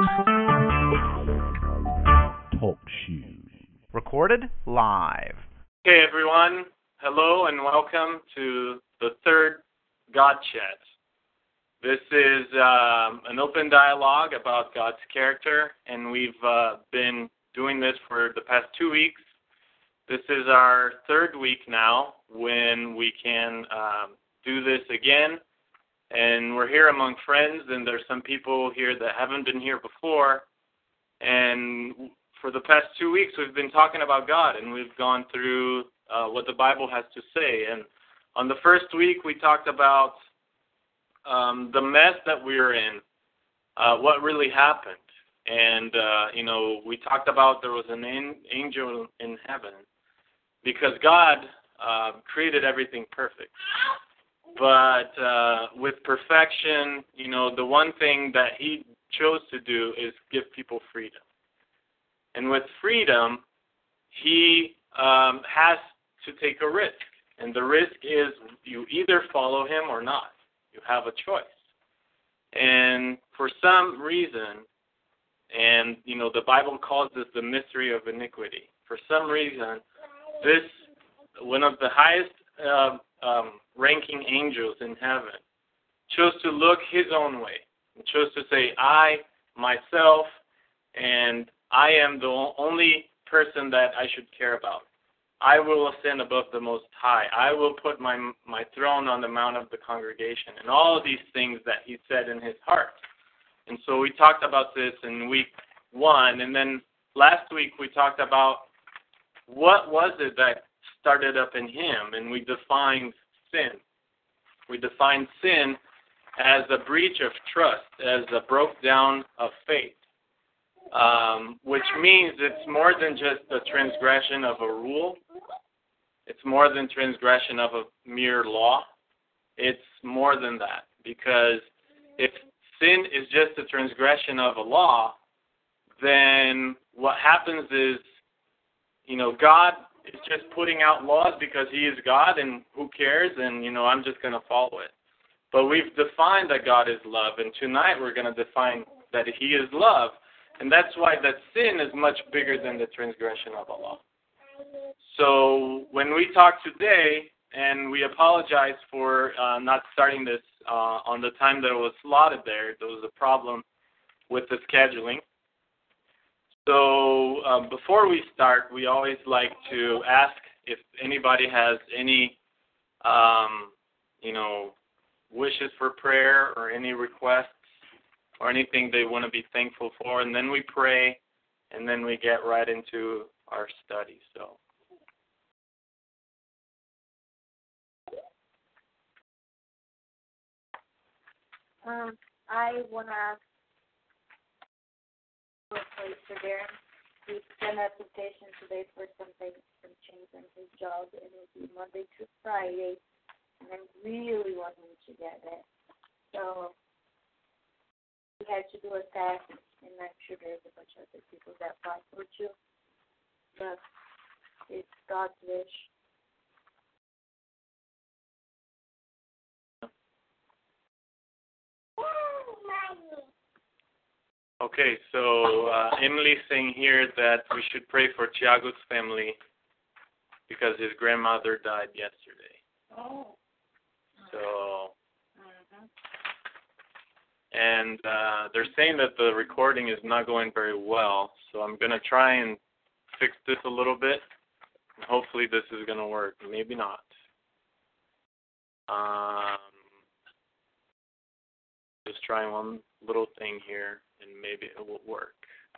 Talk shoes. Recorded live. Hey everyone, hello and welcome to the third God Chat. This is an open dialogue about God's character, and we've been doing this for the past 2 weeks. This is our third week now when we can do this again, and we're here among friends, and there's some people here that haven't been here before, and for the past 2 weeks we've been talking about God, and we've gone through what the Bible has to say. And on the first week we talked about the mess that we were in, what really happened. And, we talked about there was an angel in heaven because God created everything perfect. But with perfection, the one thing that he chose to do is give people freedom. And with freedom, he has to take a risk. And the risk is you either follow him or not. You have a choice. And for some reason, and, the Bible calls this the mystery of iniquity. For some reason, this, one of the highest ranking angels in heaven, chose to look his own way. And chose to say, I, myself, and I am the only person that I should care about. I will ascend above the Most High. I will put my throne on the mount of the congregation, and all of these things that he said in his heart. And so we talked about this in week 1, and then last week we talked about what was it that started up in him, and we defined sin. We defined sin as a breach of trust, as a breakdown of faith. Which means it's more than just the transgression of a rule. It's more than transgression of a mere law. It's more than that. Because if sin is just a transgression of a law, then what happens is, God is just putting out laws because he is God, and who cares, and, I'm just going to follow it. But we've defined that God is love, and tonight we're going to define that he is love. And that's why that sin is much bigger than the transgression of a law. So when we talk today, and we apologize for not starting this on the time that it was slotted there was a problem with the scheduling. So before we start, we always like to ask if anybody has any, wishes for prayer or any requests, or anything they want to be thankful for, and then we pray, and then we get right into our study. So, I want to ask for a place for Darren. He sent an application today for some change in his job, and it will be Monday to Friday, and I really want him to get it. So we had to do a test, and I'm sure there's a bunch of other people that apply for it too. But it's God's wish. okay, so Emily's saying here that we should pray for Tiago's family because his grandmother died yesterday. Oh. So. And they're saying that the recording is not going very well, so I'm going to try and fix this a little bit. And hopefully this is going to work. Maybe not. Just trying one little thing here, and maybe it will work.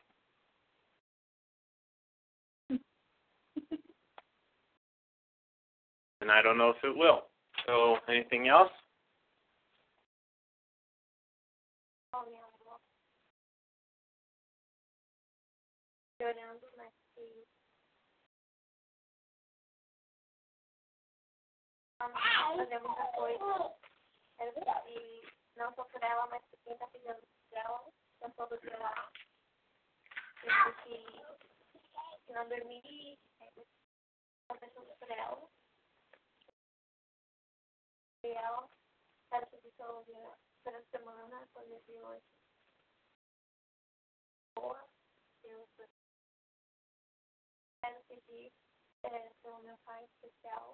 And I don't know if it will. So anything else? Olhando, mas que fazer muita coisa. E não só por ela, mas por quem está cuidando dela, não só por ela. Que não dormir, fazer tudo por ela. E ela, para subir toda a semana, fazer de hoje. pelo meu pai especial.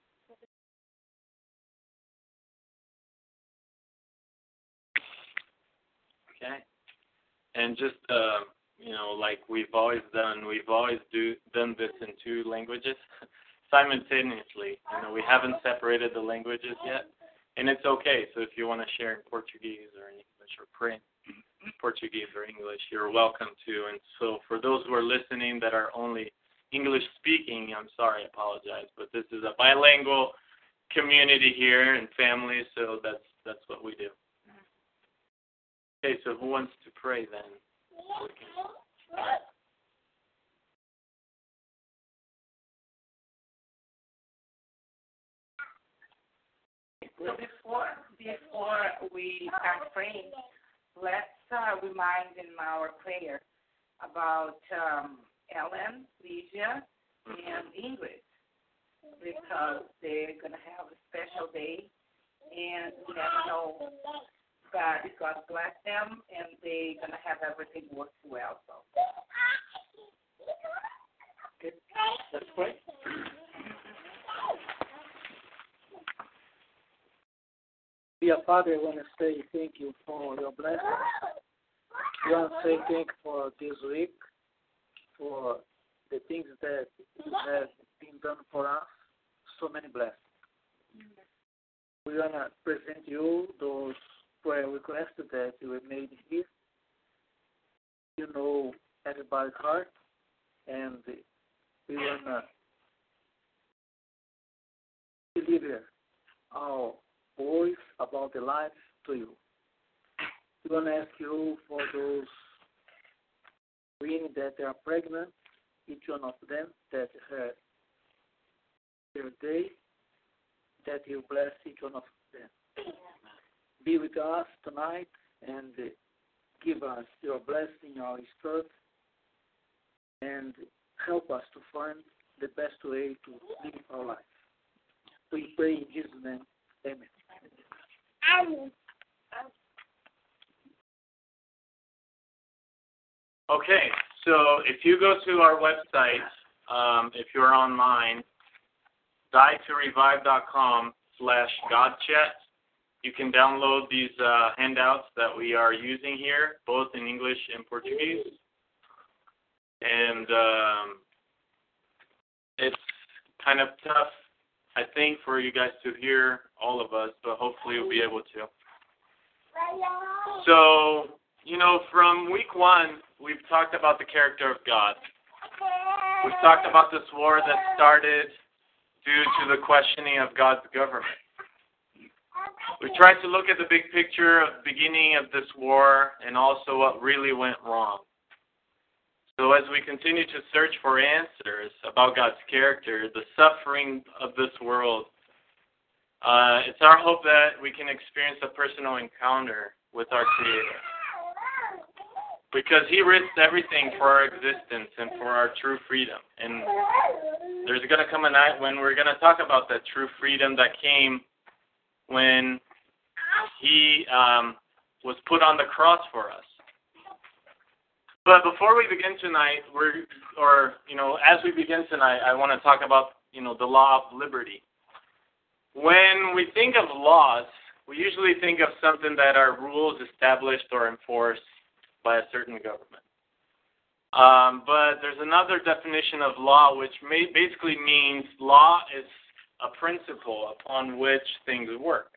Okay. And just like we've always done this in two languages simultaneously. We haven't separated the languages yet, and it's okay. So if you want to share in Portuguese or in English or pray in Portuguese or English, you're welcome to. And so for those who are listening that are only English speaking, I'm sorry, I apologize, but this is a bilingual community here and family, so that's what we do. Okay, so who wants to pray then? So before we start praying, let's remind in our prayer about Ellen, Lydia, and Ingrid, because they're going to have a special day, and we never know God bless them, and they're going to have everything work well. So, okay, let's pray. Dear Father, I want to say thank you for your blessings. I want to say thank you for this week, for the things that have been done for us, so many blessings. We want to present you those prayer requests that we made here. You know everybody's heart, and we want to deliver our voice about the life to you. We want to ask you for those women that are pregnant, each one of them that have their day, that you bless each one of them. Be with us tonight and give us your blessing, your strength, and help us to find the best way to live our life. We pray in Jesus' name. Amen. Okay, so if you go to our website, if you're online, dietorevive.com/GodChat, you can download these handouts that we are using here, both in English and Portuguese. And it's kind of tough, I think, for you guys to hear all of us, but hopefully you'll be able to. So, from week 1, we've talked about the character of God. We've talked about this war that started due to the questioning of God's government. We tried to look at the big picture of the beginning of this war and also what really went wrong. So as we continue to search for answers about God's character, the suffering of this world, it's our hope that we can experience a personal encounter with our Creator. Because He risked everything for our existence and for our true freedom. And there's going to come a night when we're going to talk about that true freedom that came when He was put on the cross for us. But before we begin tonight, as we begin tonight, I want to talk about, the law of liberty. When we think of laws, we usually think of something that are rules established or enforced by a certain government. But there's another definition of law, which basically means law is a principle upon which things work.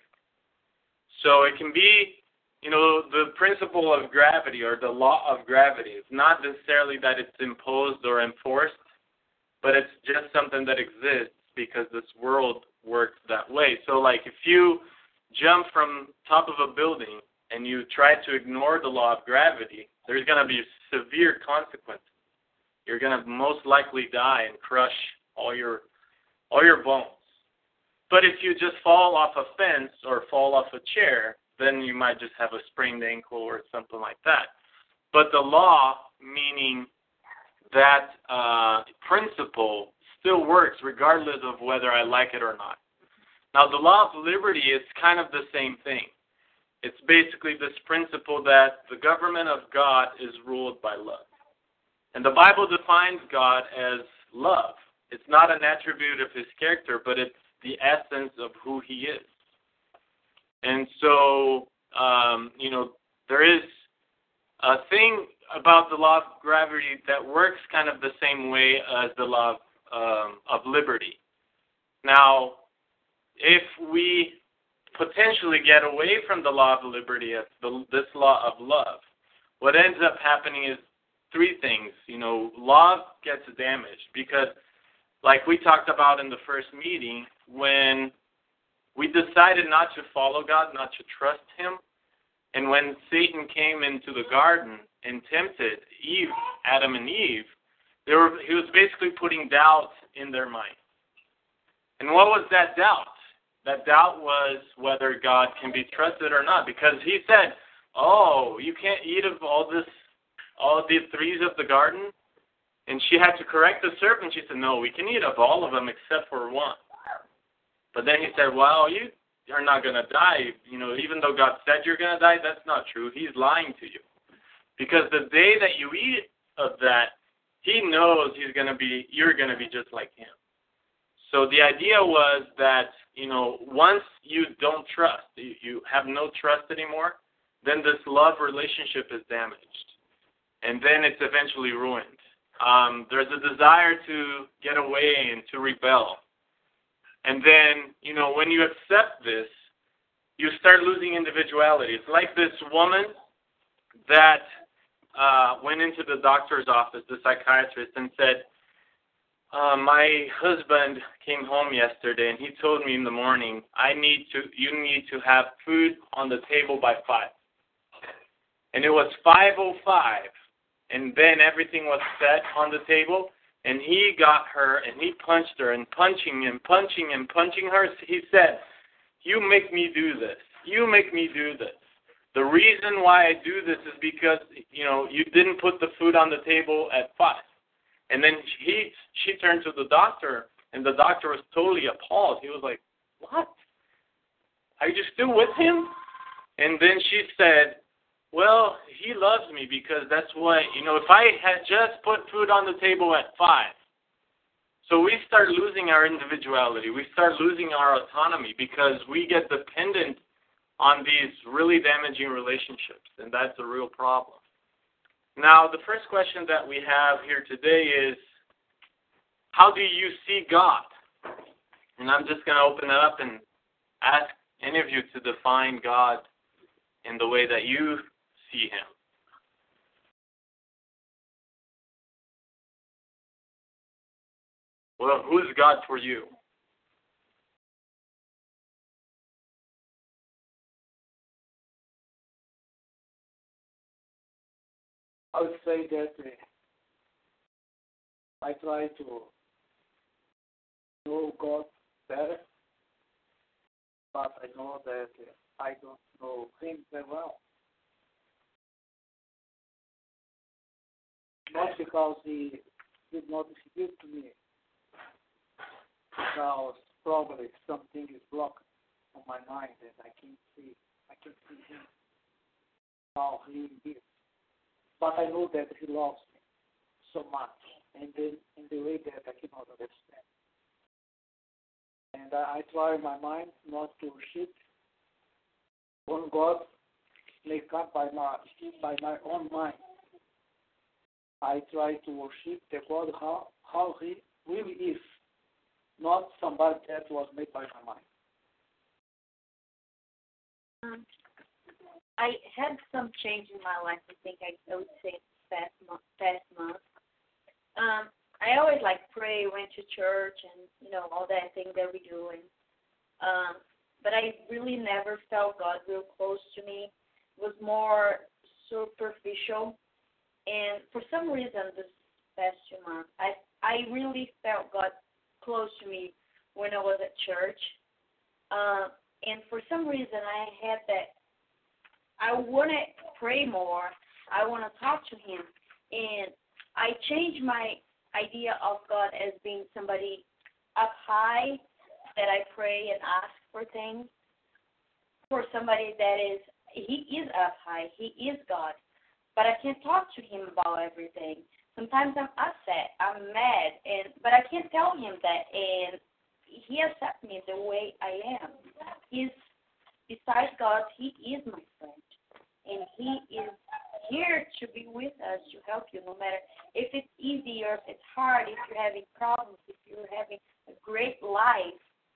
So it can be, the principle of gravity or the law of gravity. It's not necessarily that it's imposed or enforced, but it's just something that exists because this world works that way. So like if you jump from top of a building and you try to ignore the law of gravity, there's going to be severe consequences. You're going to most likely die and crush all your bones. But if you just fall off a fence or fall off a chair, then you might just have a sprained ankle or something like that. But the law, meaning that principle, still works regardless of whether I like it or not. Now, the law of liberty is kind of the same thing. It's basically this principle that the government of God is ruled by love. And the Bible defines God as love. It's not an attribute of his character, but it's the essence of who he is. And so, there is a thing about the law of gravity that works kind of the same way as the law of liberty. Now, if we potentially get away from the law of liberty as this law of love, what ends up happening is three things. Love gets damaged because, like we talked about in the first meeting, when we decided not to follow God, not to trust Him, and when Satan came into the garden and tempted Adam and Eve, he was basically putting doubt in their mind. And what was that doubt? That doubt was whether God can be trusted or not, because he said, "Oh, you can't eat of all the trees of the garden." And she had to correct the serpent. She said, "No, we can eat of all of them except for one." But then he said, "Well, you are not going to die. Even though God said you're going to die, that's not true. He's lying to you. Because the day that you eat of that, he knows you're going to be just like him." So the idea was that, once you don't trust, you have no trust anymore, then this love relationship is damaged. And then it's eventually ruined. There's a desire to get away and to rebel. And then, when you accept this, you start losing individuality. It's like this woman that went into the doctor's office, the psychiatrist, and said, "My husband came home yesterday, and he told me in the morning, you need to have food on the table by 5. And it was 5:05, and then everything was set on the table, and he got her, and he punched her, and punching her, he said, "You make me do this. You make me do this. The reason why I do this is because, you didn't put the food on the table at 5. And then she turned to the doctor, and the doctor was totally appalled. He was like, "What? Are you still with him?" And then she said, "Well, he loves me because that's what, if I had just put food on the table at 5. So we start losing our individuality. We start losing our autonomy because we get dependent on these really damaging relationships, and that's a real problem. Now, the first question that we have here today is, how do you see God? And I'm just going to open it up and ask any of you to define God in the way that you see him. Well, who's God for you? I would say that I try to know God better, but I know that I don't know him very well. Not because he did not speak to me, because probably something is blocked on my mind and I can't see him, how he is. But I know that he loves me so much, and in the way that I cannot understand. And I try in my mind not to worship one God made up by my own mind. I try to worship the God how he really is, not somebody that was made by my mind. I had some change in my life. I think I would say past month. I always pray, went to church, and all that thing that we do, but I really never felt God real close to me. It was more superficial, and for some reason this past 2 months, I really felt God close to me when I was at church, and for some reason I had that. I want to pray more. I want to talk to him. And I changed my idea of God as being somebody up high that I pray and ask for things, for somebody he is up high. He is God. But I can't talk to him about everything. sometimes I'm upset, I'm mad, but I can't tell him that, and he accepts me the way I am. Besides God, he is my friend, and he is here to be with us, to help you, no matter if it's easy or if it's hard, if you're having problems, if you're having a great life.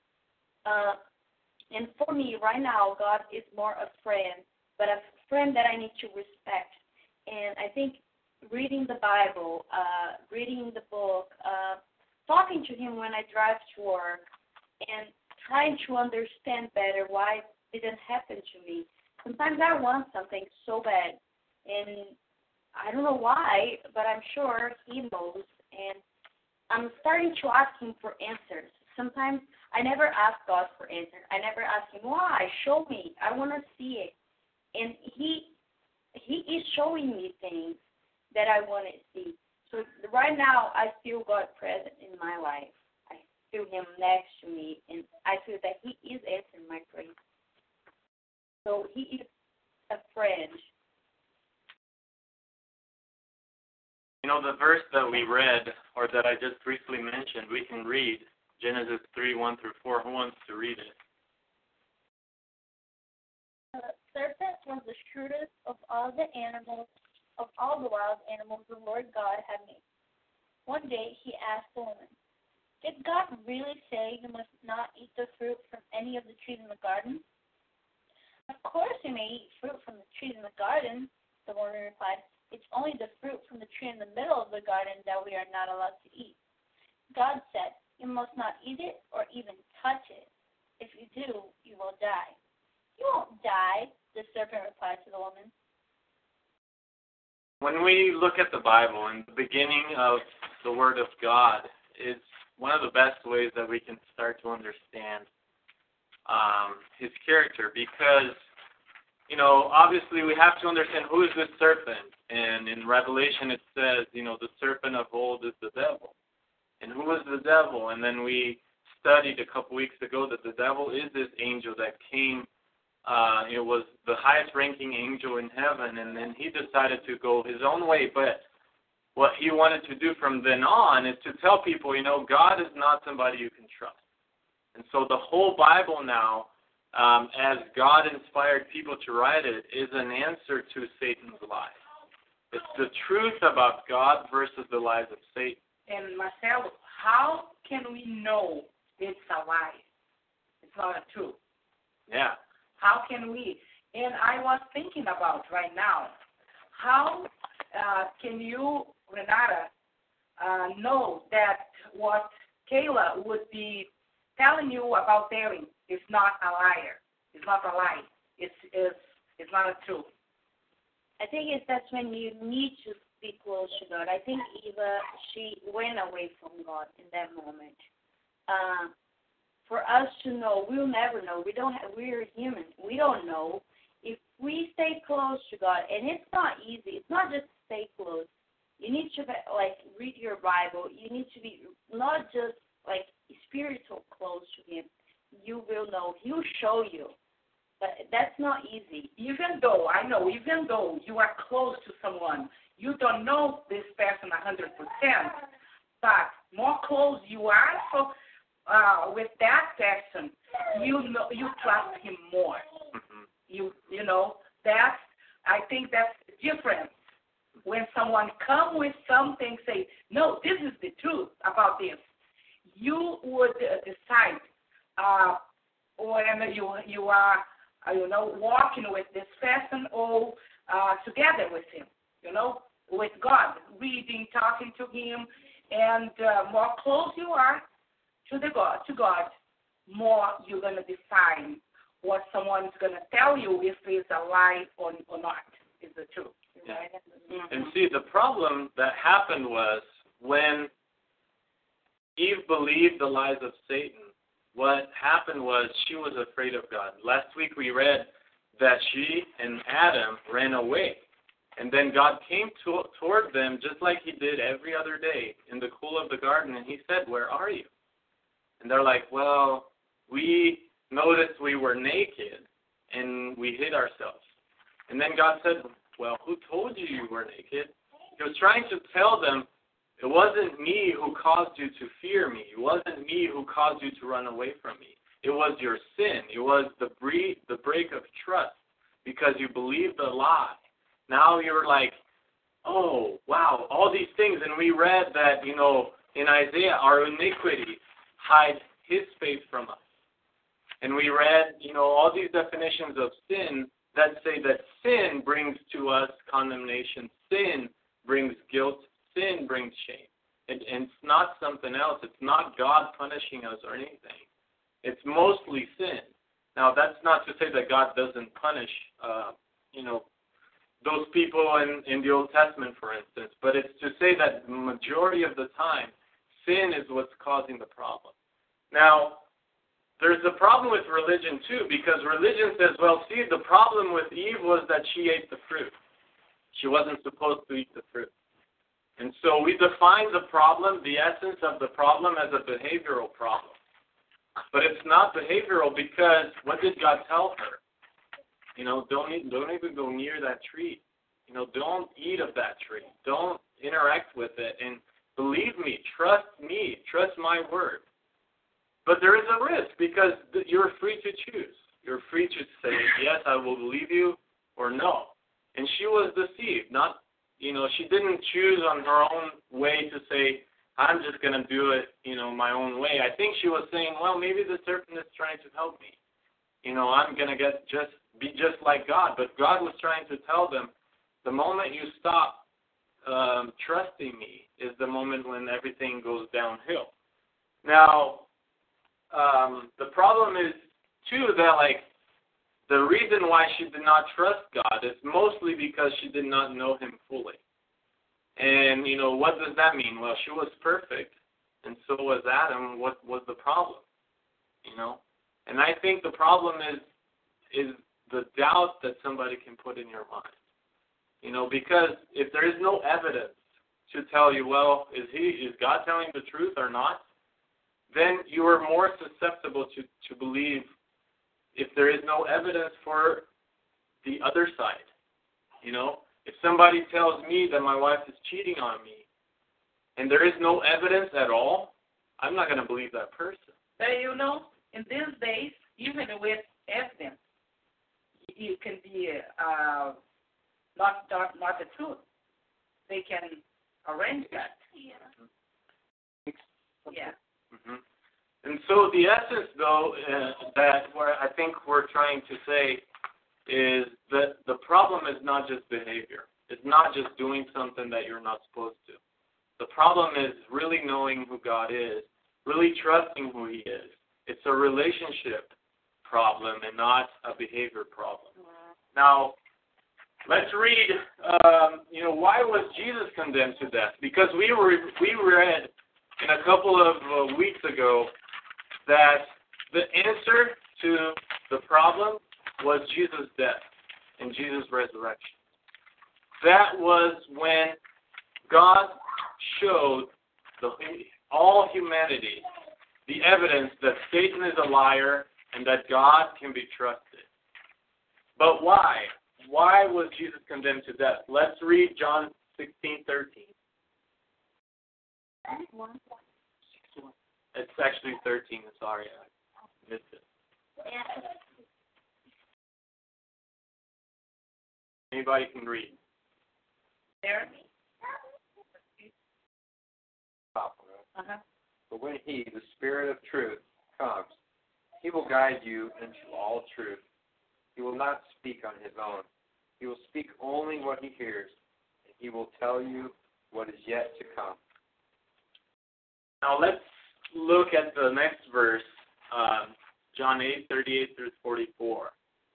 And for me, right now, God is more a friend, but a friend that I need to respect. And I think reading the Bible, reading the book, talking to him when I drive to work, and trying to understand better why it didn't happen to me. Sometimes I want something so bad, and I don't know why, but I'm sure he knows, and I'm starting to ask him for answers. Sometimes I never ask God for answers. I never ask him, why? Show me. I want to see it. And he is showing me things that I want to see. So right now, I feel God present in my life. I feel him next to me, and I feel that he is answering my prayers. So he is a friend. You know, the verse that we read, or that I just briefly mentioned, we can read Genesis 3:1-4. Who wants to read it? The serpent was the shrewdest of all the animals, of all the wild animals the Lord God had made. One day he asked the woman, "Did God really say you must not eat the fruit from any of the trees in the garden?" "Of course you may eat fruit from the trees in the garden," the woman replied. "It's only the fruit from the tree in the middle of the garden that we are not allowed to eat. God said, you must not eat it or even touch it. If you do, you will die." "You won't die," the serpent replied to the woman. When we look at the Bible and the beginning of the Word of God, it's one of the best ways that we can start to understand his character, because, you know, obviously we have to understand who is this serpent. And in Revelation it says, you know, the serpent of old is the devil. And who is the devil? And then we studied a couple weeks ago that the devil is this angel that came. It was the highest ranking angel in heaven, and then he decided to go his own way. But what he wanted to do from then on is to tell people, you know, God is not somebody you can trust. And so the whole Bible now, as God inspired people to write it, is an answer to Satan's lies. It's the truth about God versus the lies of Satan. And Marcelo, how can we know it's a lie? It's not a truth. Yeah. How can we? And I was thinking about right now, how can you, Renata, know that what Kayla would be telling you about Darren is not a liar? It's not a lie. It's not a truth. I think that's when you need to be close to God. I think Eva, she went away from God in that moment. For us to know, we'll never know. We're human. We don't know. If we stay close to God, and it's not easy. It's not just stay close. You need to read your Bible. You need to be not just spiritual close to Him. You will know. He'll show you. But that's not easy. Even though you are close to someone, you don't know this person 100%, but more close you are, so with that person, you trust him more. You know that. I think that's different. When someone come with something, say, no, this is the truth about this, you would decide when you are walking with this person or together with him, with God, reading, talking to him, and more close you are to God, more you're going to define what someone is going to tell you, if it's a lie or not, is the truth. Yeah. And see, the problem that happened was when Eve believed the lies of Satan, what happened was she was afraid of God. Last week we read that she and Adam ran away. And then God came toward them just like he did every other day in the cool of the garden, and he said, where are you? And they're like, well, we noticed we were naked, and we hid ourselves. And then God said, well, who told you you were naked? He was trying to tell them It wasn't me who caused you to fear me. It wasn't me who caused you to run away from me. It was your sin. It was the break of trust because you believed the lie. Now you're like, oh, wow, all these things. And we read that, in Isaiah, our iniquity hides his face from us. And we read, all these definitions of sin that say that sin brings to us condemnation. Sin brings guilt. Sin brings shame. And it's not something else. It's not God punishing us or anything. It's mostly sin. Now, that's not to say that God doesn't punish, those people in the Old Testament, for instance. But it's to say that the majority of the time, sin is what's causing the problem. Now, there's a problem with religion, too, because religion says, well, see, the problem with Eve was that she ate the fruit. She wasn't supposed to eat the fruit. And so we define the problem, the essence of the problem, as a behavioral problem. But it's not behavioral because what did God tell her? Don't even go near that tree. Don't eat of that tree. Don't interact with it. And believe me, trust my word. But there is a risk because you're free to choose. You're free to say, yes, I will believe you, or no. And she was deceived. She didn't choose on her own way to say, I'm just going to do it, my own way. I think she was saying, well, maybe the serpent is trying to help me. I'm going to be just like God. But God was trying to tell them, the moment you stop trusting me is the moment when everything goes downhill. Now, the problem is, too, that, the reason why she did not trust God is mostly because she did not know him fully. And, what does that mean? Well, she was perfect, and so was Adam. What was the problem? And I think the problem is the doubt that somebody can put in your mind. Because if there is no evidence to tell you, well, is God telling the truth or not, then you are more susceptible to believe if there is no evidence for the other side. If somebody tells me that my wife is cheating on me and there is no evidence at all, I'm not going to believe that person. But in these days, even with evidence, it can be not the truth. They can arrange that. Yeah. Mm-hmm. And so the essence, though, that I think we're trying to say is that the problem is not just behavior. It's not just doing something that you're not supposed to. The problem is really knowing who God is, really trusting who he is. It's a relationship problem and not a behavior problem. Now, let's read, why was Jesus condemned to death? Because we read in a couple of weeks ago that the answer to the problem was Jesus' death and Jesus' resurrection. That was when God showed all humanity the evidence that Satan is a liar and that God can be trusted. But why? Why was Jesus condemned to death? Let's read John 16:13. It's actually 13. Sorry, I missed it. Anybody can read. Jeremy? But when he, the Spirit of truth, comes, he will guide you into all truth. He will not speak on his own. He will speak only what he hears, and he will tell you what is yet to come. Now let's look at the next verse, John 8:38 through 44.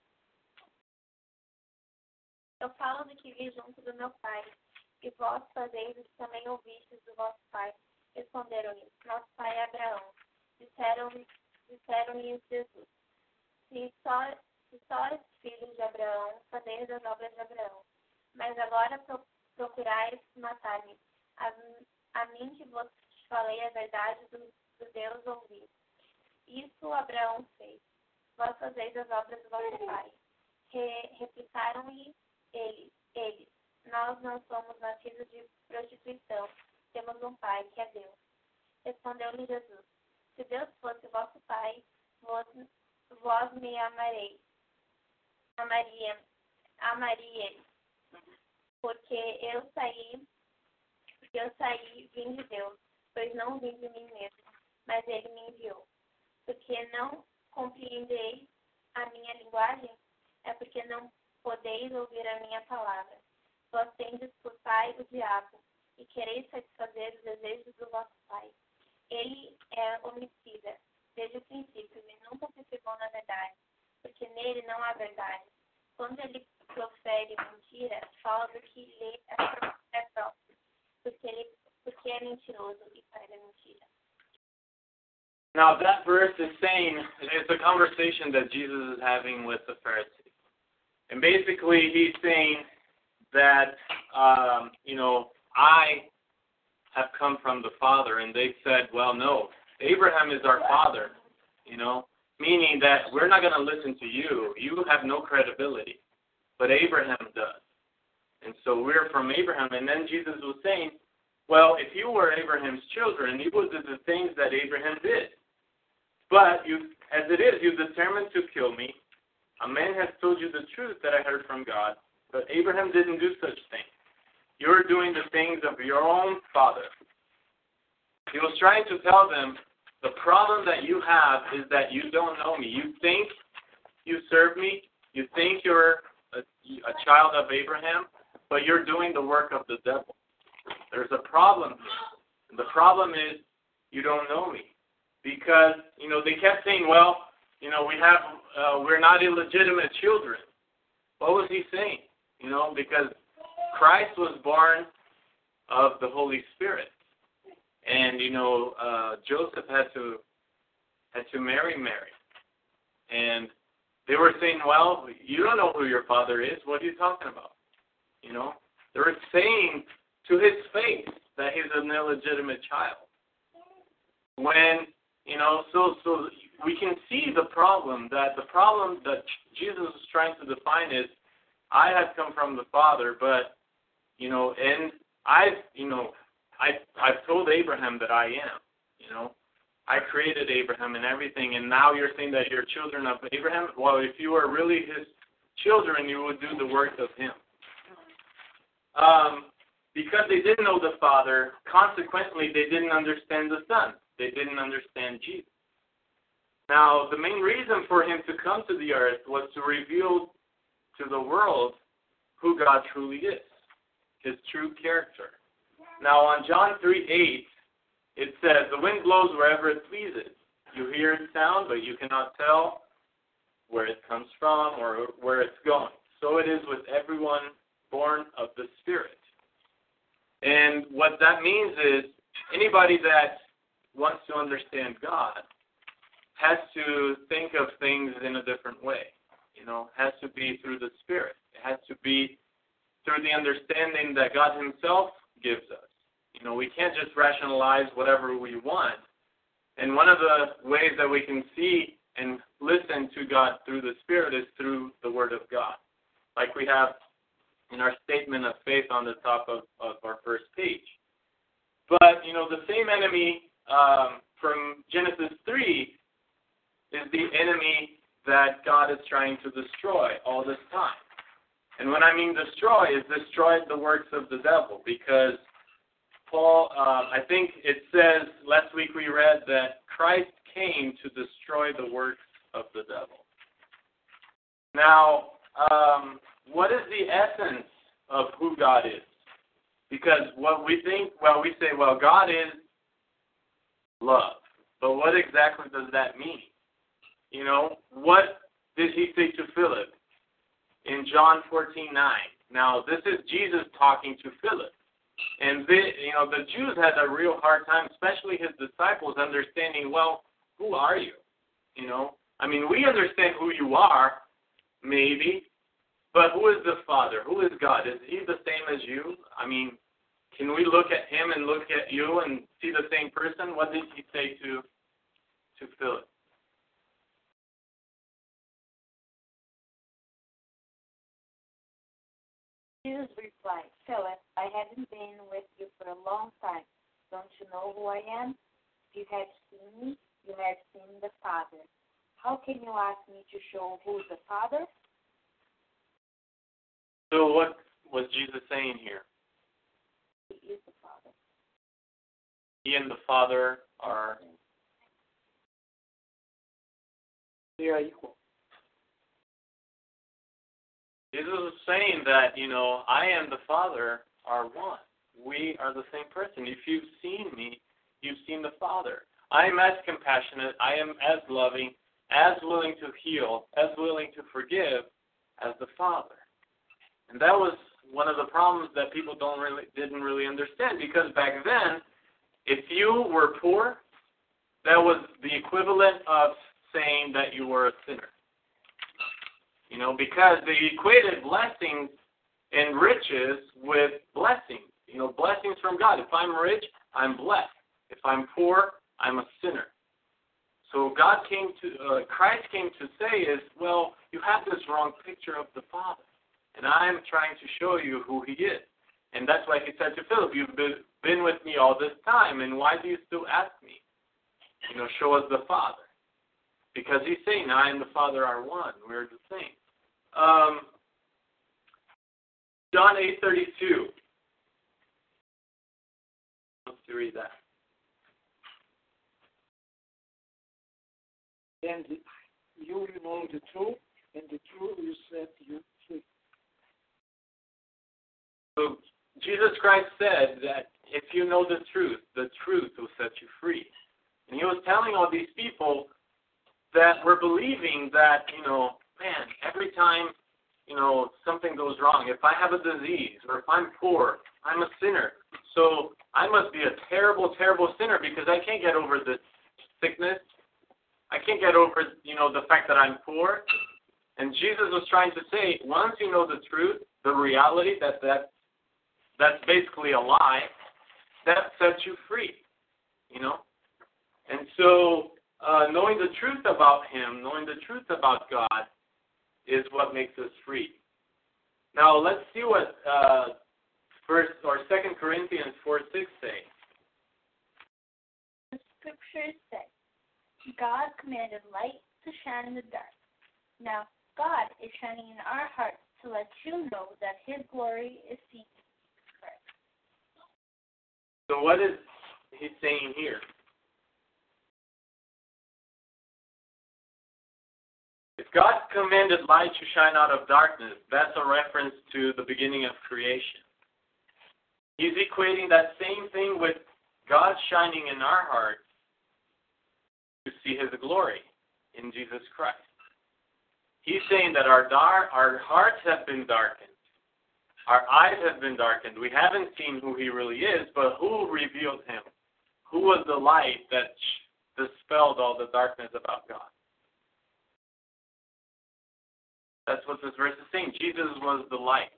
Eu falo do que vi junto do meu Pai, e vós fazeis o que também ouvistes do vosso Pai. Responderam-lhe, nosso pai é Abraão. Disseram-lhe Jesus, se só és filho de Abraão, fazeis as obras de Abraão. Mas agora procurais matar-me. A mim que vos falei a verdade do Deus ouvi. Isso Abraão fez. Vós fazeis as obras do vosso pai. Replicaram-lhe eles, nós não somos nascidos de prostituição, temos um Pai, que é Deus. Respondeu-lhe Jesus: se Deus fosse vosso Pai, vós me amaríeis, porque eu saí, vim de Deus, pois não vim de mim mesmo, mas Ele me enviou. Porque não compreendeis a minha linguagem, é porque não podeis ouvir a minha palavra. Vós tendes por pai o diabo, e quereis satisfazer os desejos do vosso pai. Ele é homicida, desde o princípio, e nunca se firmou na verdade, porque nele não há verdade. Quando ele profere mentira, fala do que lhe é próprio, porque é mentiroso e prega mentira. Now that verse is saying, it's a conversation that Jesus is having with the Pharisees. And basically he's saying that, I have come from the Father. And they said, well, no, Abraham is our father, meaning that we're not going to listen to you. You have no credibility, but Abraham does. And so we're from Abraham. And then Jesus was saying, well, if you were Abraham's children, you would do the things that Abraham did. But as it is, you determined to kill me. A man has told you the truth that I heard from God, but Abraham didn't do such things. You're doing the things of your own father. He was trying to tell them, the problem that you have is that you don't know me. You think you serve me. You think you're a child of Abraham, but you're doing the work of the devil. There's a problem here. The problem is you don't know me. Because, they kept saying, well, we're not illegitimate children. What was he saying? Because Christ was born of the Holy Spirit. And, Joseph had to marry Mary. And they were saying, well, you don't know who your father is. What are you talking about? They were saying to his face that he's an illegitimate child. When, so we can see the problem that Jesus is trying to define is, I have come from the Father, but, and I've told Abraham that I am, I created Abraham and everything, and now you're saying that you're children of Abraham? Well, if you were really his children, you would do the work of him. Because they didn't know the Father, consequently, they didn't understand the Son. They didn't understand Jesus. Now, the main reason for him to come to the earth was to reveal to the world who God truly is, his true character. Now, on John 3:8, it says, the wind blows wherever it pleases. You hear its sound, but you cannot tell where it comes from or where it's going. So it is with everyone born of the Spirit. And what that means is anybody that wants to understand God has to think of things in a different way. Has to be through the Spirit. It has to be through the understanding that God himself gives us. We can't just rationalize whatever we want. And one of the ways that we can see and listen to God through the Spirit is through the Word of God. Like we have in our statement of faith on the top of our first page. But, the same enemy from Genesis 3 is the enemy that God is trying to destroy all this time. And when I mean destroy, is destroy the works of the devil. Because Paul, I think it says, last week we read that Christ came to destroy the works of the devil. Now, what is the essence of who God is? Because what we think, we say, God is love. But what exactly does that mean? What did he say to Philip in John 14:9? Now, this is Jesus talking to Philip. And the Jews had a real hard time, especially his disciples, understanding, who are you? We understand who you are, maybe, but who is the Father? Who is God? Is he the same as you? Can we look at him and look at you and see the same person? What did he say to Philip? Jesus replied, Philip, I haven't been with you for a long time, don't you know who I am? If you had seen me, you had seen the Father. How can you ask me to show who is the Father? So what was Jesus saying here? He is the Father. He and the Father are... They are equal. Jesus is saying that, I and the Father are one. We are the same person. If you've seen me, you've seen the Father. I am as compassionate, I am as loving, as willing to heal, as willing to forgive as the Father. And that was one of the problems that people didn't really understand, because back then, if you were poor, that was the equivalent of saying that you were a sinner. Because they equated blessings and riches with blessings. Blessings from God. If I'm rich, I'm blessed. If I'm poor, I'm a sinner. So Christ came to say is, well, you have this wrong picture of the Father, and I'm trying to show you who He is. And that's why He said to Philip, you've been with me all this time, and why do you still ask me? Show us the Father. Because He's saying, I and the Father are one. We're the same. John 8:32. Let's read that. And you will know the truth, and the truth will set you free. So Jesus Christ said that if you know the truth will set you free. And He was telling all these people that were believing that, every time, something goes wrong, if I have a disease or if I'm poor, I'm a sinner. So I must be a terrible, terrible sinner because I can't get over this sickness. I can't get over, the fact that I'm poor. And Jesus was trying to say, once you know the truth, the reality that's basically a lie, that sets you free, And so knowing the truth about Him, knowing the truth about God, is what makes us free. Now let's see what 2 Corinthians 4:6 say. The scriptures say, God commanded light to shine in the dark. Now, God is shining in our hearts to let you know that His glory is seen in Jesus Christ. So what is He saying here? If God commanded light to shine out of darkness, that's a reference to the beginning of creation. He's equating that same thing with God shining in our hearts to see His glory in Jesus Christ. He's saying that our hearts have been darkened. Our eyes have been darkened. We haven't seen who He really is, but who revealed Him? Who was the light that dispelled all the darkness about God? That's what this verse is saying. Jesus was the light.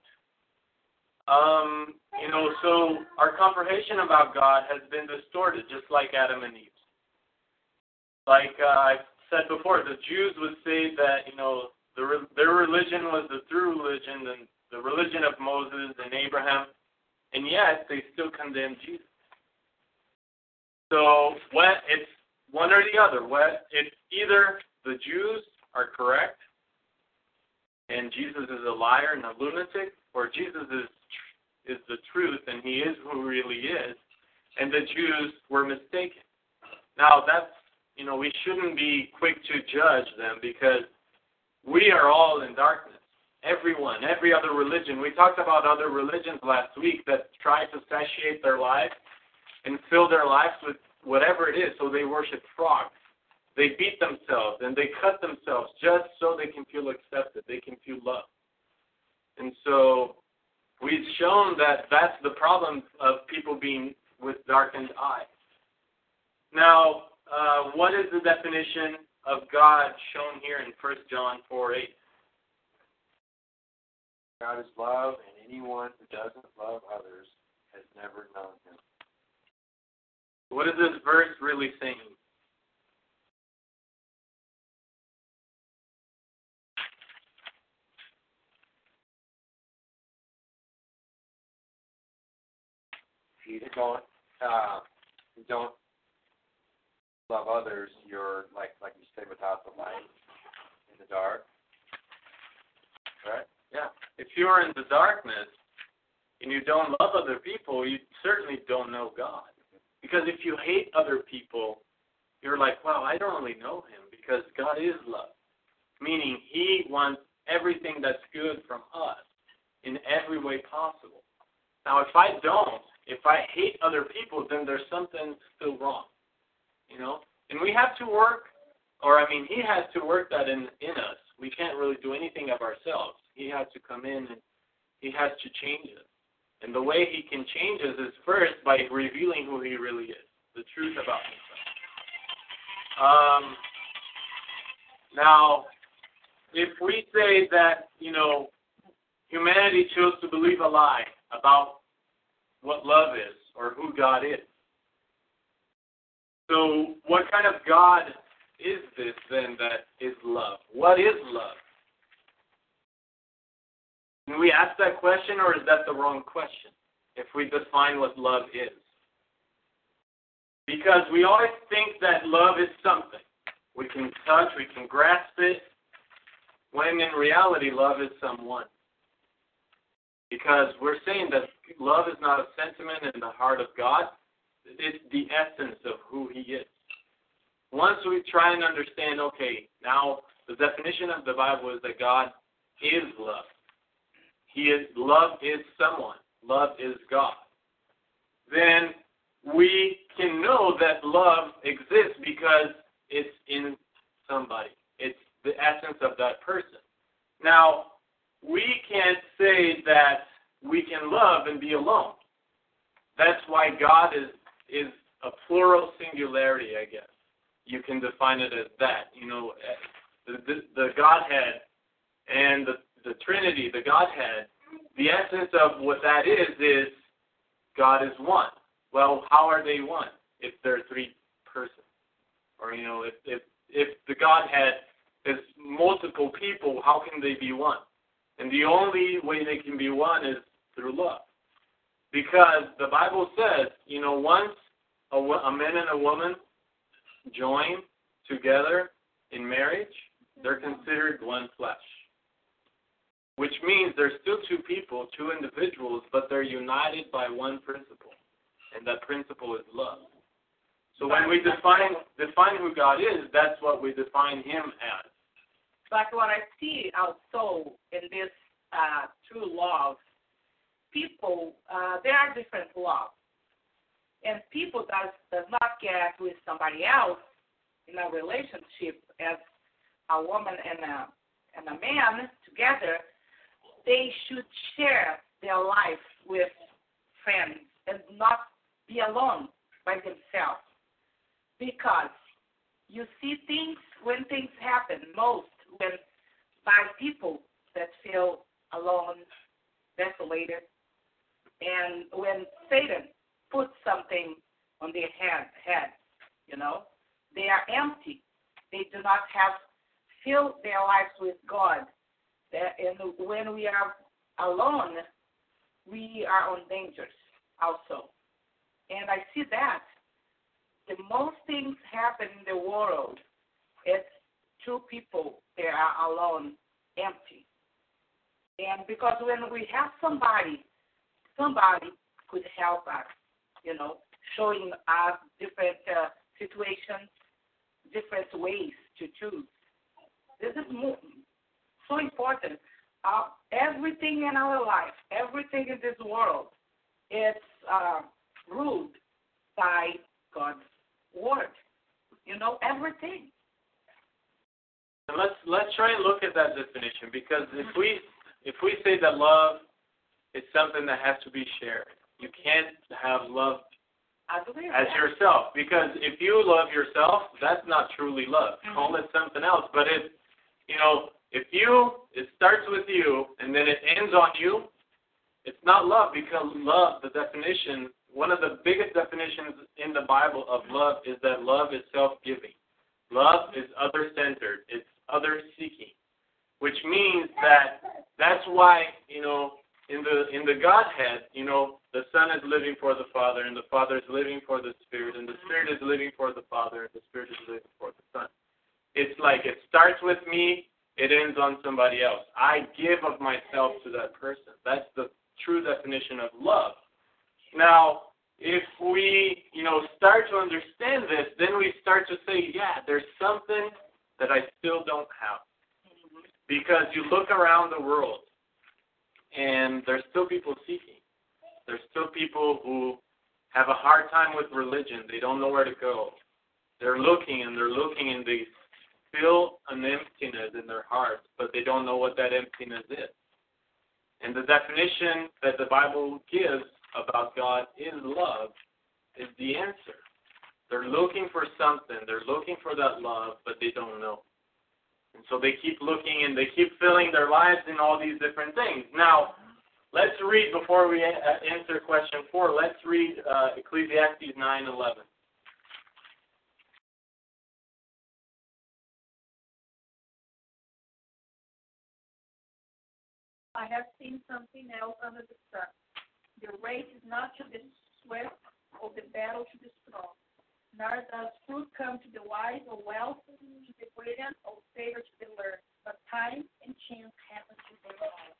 So our comprehension about God has been distorted, just like Adam and Eve. Like I said before, the Jews would say that, their religion was the true religion and the religion of Moses and Abraham, and yet they still condemn Jesus. So it's one or the other. It's either the Jews are correct and Jesus is a liar and a lunatic, or Jesus is the truth and He is who He really is, and the Jews were mistaken. Now that's, we shouldn't be quick to judge them because we are all in darkness. Everyone, every other religion. We talked about other religions last week that try to satiate their lives and fill their lives with whatever it is. So they worship frogs. They beat themselves and they cut themselves just so they can feel accepted. They can feel loved. And so we've shown that that's the problem of people being with darkened eyes. Now, what is the definition of God shown here in 1 John 4:8? God is love, and anyone who doesn't love others has never known Him. What is this verse really saying? You don't you don't love others, you're like you said, without the light, in the dark. Right? Yeah. If you're in the darkness and you don't love other people, you certainly don't know God. Because if you hate other people, you're like, wow, I don't really know him, because God is love. Meaning he wants everything that's good from us in every way possible. Now, if I hate other people, then there's something still wrong. You know? And we have to work, he has to work that in us. We can't really do anything of ourselves. He has to come in and he has to change us. And the way he can change us is first by revealing who he really is, the truth about himself. Now, if we say that, humanity chose to believe a lie about what love is or who God is, so what kind of God is this then that is love? What is love? Can we ask that question, or is that the wrong question if we define what love is? Because we always think that love is something. We can touch, we can grasp it, when in reality love is someone. Because we're saying that love is not a sentiment in the heart of God. It's the essence of who he is. Once we try and understand, okay, now the definition of the Bible is that God is love. Love is someone. Love is God. Then we can know that love exists because it's in somebody. It's the essence of that person. Now, we can't say that we can love and be alone. That's why God is a plural singularity, I guess. You can define it as that. The Godhead and the Trinity, the Godhead, the essence of what that is God is one. Well, how are they one if they're three persons? Or, if the Godhead is multiple people, how can they be one? And the only way they can be one is through love. Because the Bible says, once a man and a woman join together in marriage, they're considered one flesh. Which means there's still two people, two individuals, but they're united by one principle. And that principle is love. So when we define who God is, that's what we define him as. But what I see also in this true love, people, there are different loves. And people does not get with somebody else in a relationship as a woman and a man together. They should share their life with friends and not be alone by themselves. Because you see things when things happen most by people that feel alone, desolated, and when Satan puts something on their head, they are empty. They do not fill their lives with God. And when we are alone, we are on dangers also. And I see that the most things happen in the world, it's two people that are alone, empty. And because when we have somebody could help us, showing us different situations, different ways to choose. This is so important. Everything in our life, everything in this world, it's ruled by God's word. Everything. And let's try and look at that definition, because if we say that love is something that has to be shared, you can't have love as yourself, because if you love yourself, that's not truly love. Mm-hmm. Call it something else. But it starts with you and then it ends on you, it's not love, because love, the definition, one of the biggest definitions in the Bible of love is that love is self-giving. Love is other-centered. It's other-seeking, which means that's why, in the Godhead, you know, the Son is living for the Father, and the Father is living for the Spirit, and the Spirit is living for the Father, and the Spirit is living for the Son. It's like it starts with me, it ends on somebody else. I give of myself to that person. That's the true definition of love. Now, if we, you know, start to understand this, then we start to say, yeah, there's something that I still don't have. Because you look around the world, and there's still people seeking. There's still people who have a hard time with religion. They don't know where to go. They're looking, and they feel an emptiness in their hearts, but they don't know what that emptiness is. And the definition that the Bible gives about God is love is the answer. They're looking for something. They're looking for that love, but they don't know. And so they keep looking, and they keep filling their lives in all these different things. Now, let's read, before we answer question 4, let's read Ecclesiastes 9:11. I have seen something else under the sun. The race is not to the swift, or the battle to the strong. Nor does fruit come to the wise, or wealth to the brilliant, or favor to the learned. But time and chance happen to them all.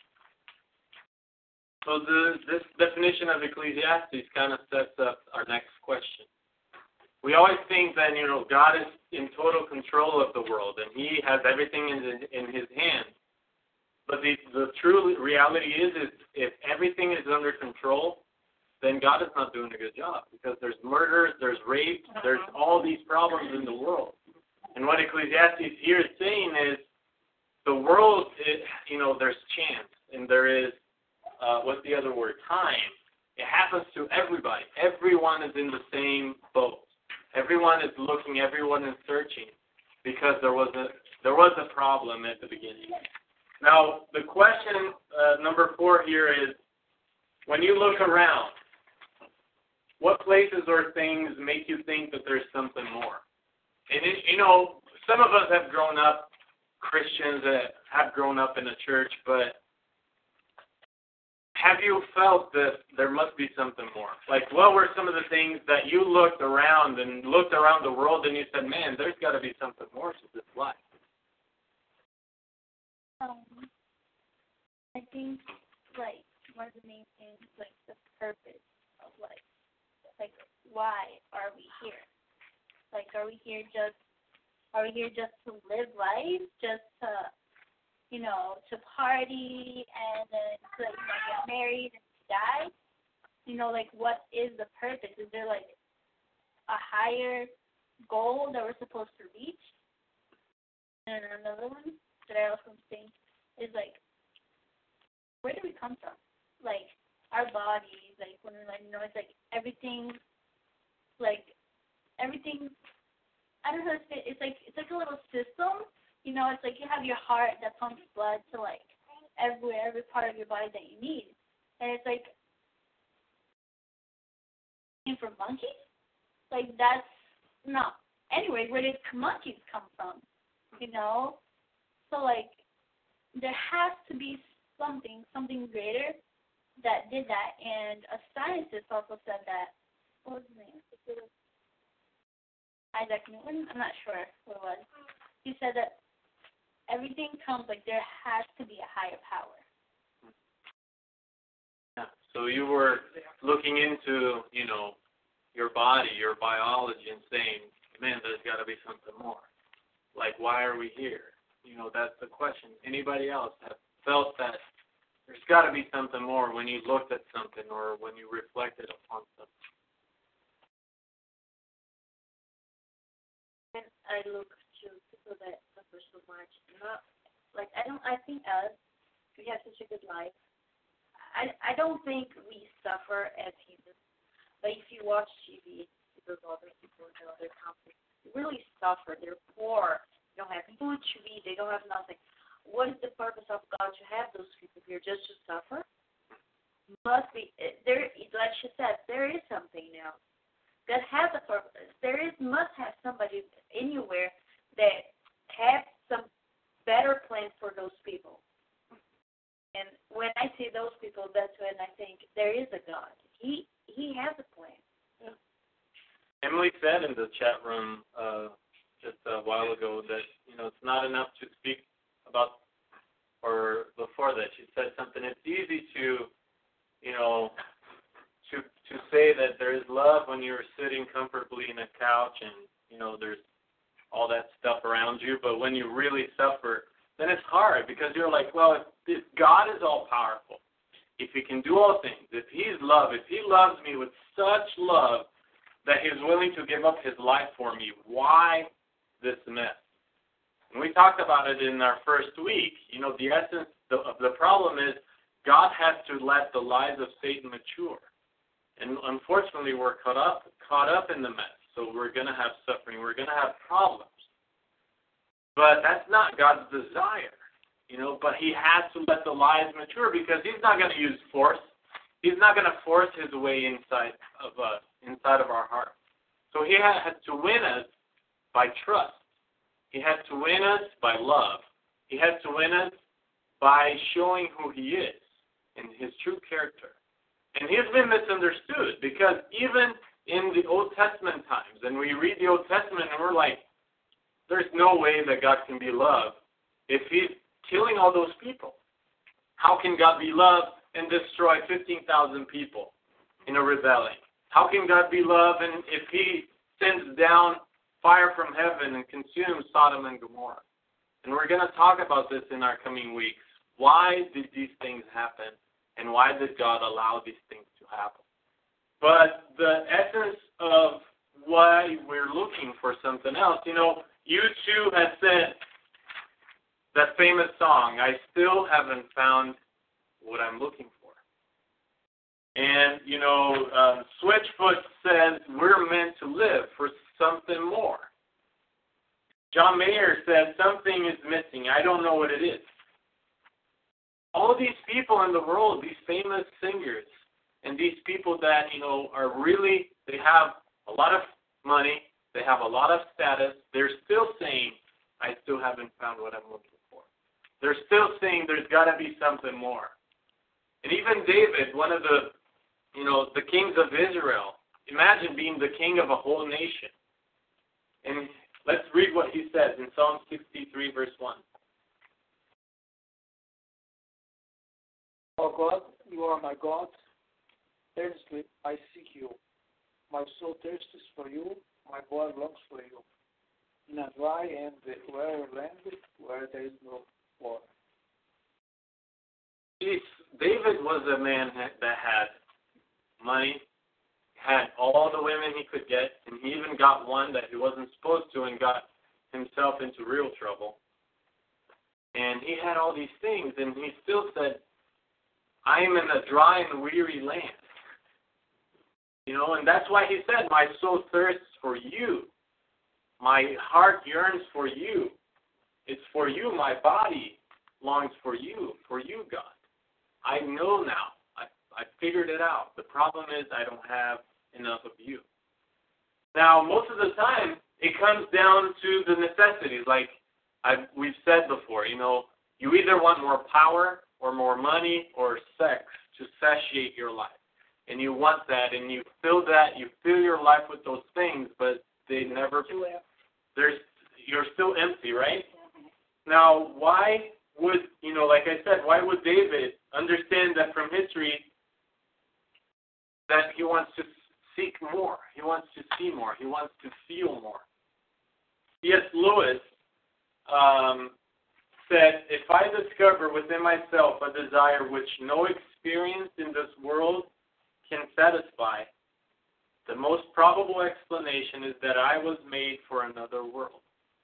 So this definition of Ecclesiastes kind of sets up our next question. We always think that, you know, God is in total control of the world, and He has everything in His hands. But the true reality is if everything is under control, then God is not doing a good job, because there's murders, there's rape, there's all these problems in the world. And what Ecclesiastes here is saying is the world, you know, there's chance, and there is, what's the other word, time. It happens to everybody. Everyone is in the same boat. Everyone is looking, everyone is searching, because there was a problem at the beginning. Now, the question number 4 here is, when you look around, what places or things make you think that there's something more? And, you know, some of us have grown up Christians that have grown up in a church, but have you felt that there must be something more? Like, what were some of the things that you looked around the world and you said, man, there's got to be something more to this life? I think, like, one of the main things, like, the purpose of life. Like, why are we here? Like, are we here just to live life, just to, you know, to party and then to, you know, get married and die? You know, like, what is the purpose? Is there, like, a higher goal that we're supposed to reach? And another one that I also think is, like, where do we come from? Like, our bodies, like, when we're, like, you know, it's like everything, I don't know how to say it. It's like a little system, you know. It's like you have your heart that pumps blood to, like, every part of your body that you need. And it's like, and for monkeys, like, that's not. Anyway, where did monkeys come from? You know? So, like, there has to be something greater that did that. And a scientist also said that. What was his name? Isaac Newton? I'm not sure what it was. He said that everything comes, like, there has to be a higher power. Yeah. So you were looking into, you know, your body, your biology, and saying, man, there's got to be something more. Like, why are we here? You know, that's the question. Anybody else have felt that there's got to be something more when you looked at something or when you reflected upon something? And I look to people that suffer so much. Not like I think us, we have such a good life. I don't think we suffer as humans. But if you watch TV, those other people in other countries really suffer. They're poor. They don't have food to eat. They don't have nothing. What is the purpose of God to have those people here? Just to suffer? Must be there. Like she said, there is something else. God has a purpose. Must have somebody anywhere that has some better plans for those people. And when I see those people, that's when I think there is a God. He has a plan. Yeah. Emily said in the chat room just a while ago that it's not enough to speak about, or before that she said something. It's easy to to say that there is love when you're sitting comfortably in a couch and there's all that stuff around you, but when you really suffer, then it's hard because you're like, well, if God is all powerful, if He can do all things, if He's love, if He loves me with such love that He's willing to give up His life for me, why this mess? And we talked about it in our first week. The essence of the problem is God has to let the lies of Satan mature. And unfortunately, we're caught up in the mess. So we're going to have suffering. We're going to have problems. But that's not God's desire. But He has to let the lies mature because He's not going to use force. He's not going to force His way inside of us, inside of our heart. So He has to win us by trust. He has to win us by love. He has to win us by showing who He is and His true character. And He's been misunderstood because even in the Old Testament times, and we read the Old Testament and we're like, there's no way that God can be love if He's killing all those people. How can God be love and destroy 15,000 people in a rebellion? How can God be love and if He sends down fire from heaven and consumes Sodom and Gomorrah? And we're going to talk about this in our coming weeks. Why did these things happen? And why did God allow these things to happen? But the essence of why we're looking for something else, U2 has said that famous song, I still haven't found what I'm looking for. And, Switchfoot says we're meant to live for something more. John Mayer said something is missing. I don't know what it is. All these people in the world, these famous singers, and these people that, are really, they have a lot of money, they have a lot of status, they're still saying, I still haven't found what I'm looking for. They're still saying there's got to be something more. And even David, one of the, the kings of Israel, imagine being the king of a whole nation. And let's read what he says in Psalm 63, verse 1. Oh God, you are my God. Earnestly I seek you. My soul thirsts for you. My body longs for you. In a dry and weary land where there is no water. David was a man that had money, had all the women he could get, and he even got one that he wasn't supposed to and got himself into real trouble. And he had all these things, and he still said, I am in a dry and weary land. And that's why he said, my soul thirsts for you. My heart yearns for you. It's for you. My body longs for you, God. I know now. I figured it out. The problem is I don't have enough of you. Now, most of the time, it comes down to the necessities. Like we've said before, you either want more power or more money or sex to satiate your life. And you want that, and you fill your life with those things, but they never, you're still empty, right? Now, why would, like I said, why would David understand that from history that he wants to seek more, he wants to see more, he wants to feel more? C.S. Lewis said, if I discover within myself a desire which no experience in this world can satisfy, the most probable explanation is that I was made for another world.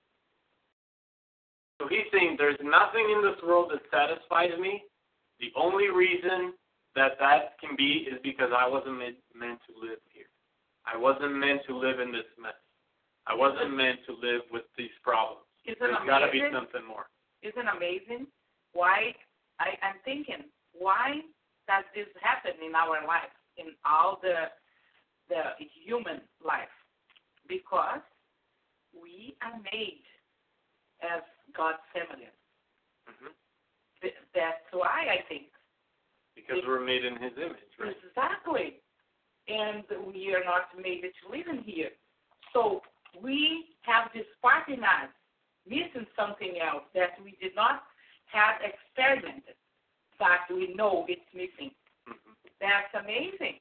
So he's saying there's nothing in this world that satisfies me. The only reason that can be is because I wasn't meant to live here. I wasn't meant to live in this mess. I wasn't meant to live with these problems. There's got to be something more. Isn't amazing? Why? I'm thinking, why does this happen in our life, in all the human life? Because we are made as God's family. Mm-hmm. That's why I think Because we're made in His image, right? Exactly. And we are not made to live in here. So we have this part in us missing something else that we did not have experimented, but we know it's missing. Mm-hmm. That's amazing.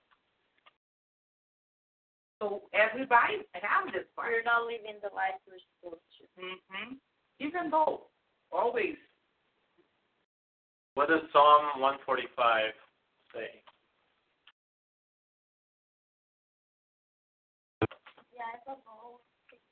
So everybody has this part. We're not living the life we're supposed to. Mm-hmm. Even though, always. What does Psalm 145 say? Yeah, I don't know.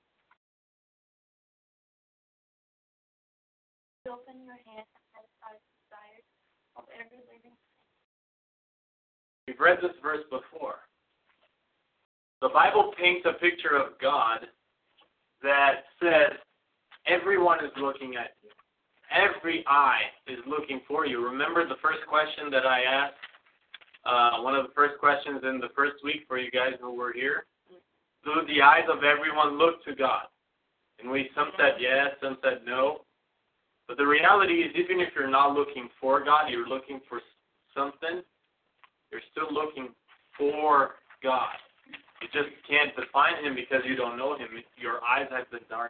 Open your hand and satisfy the desires of every living thing. We've read this verse before. The Bible paints a picture of God that says everyone is looking at you. Every eye is looking for you. Remember the first question that I asked? One of the first questions in the first week for you guys who were here. Do the eyes of everyone look to God? And some said yes, some said no. But the reality is, even if you're not looking for God, you're looking for something, you're still looking for God. You just can't define Him because you don't know Him. Your eyes have been darkened.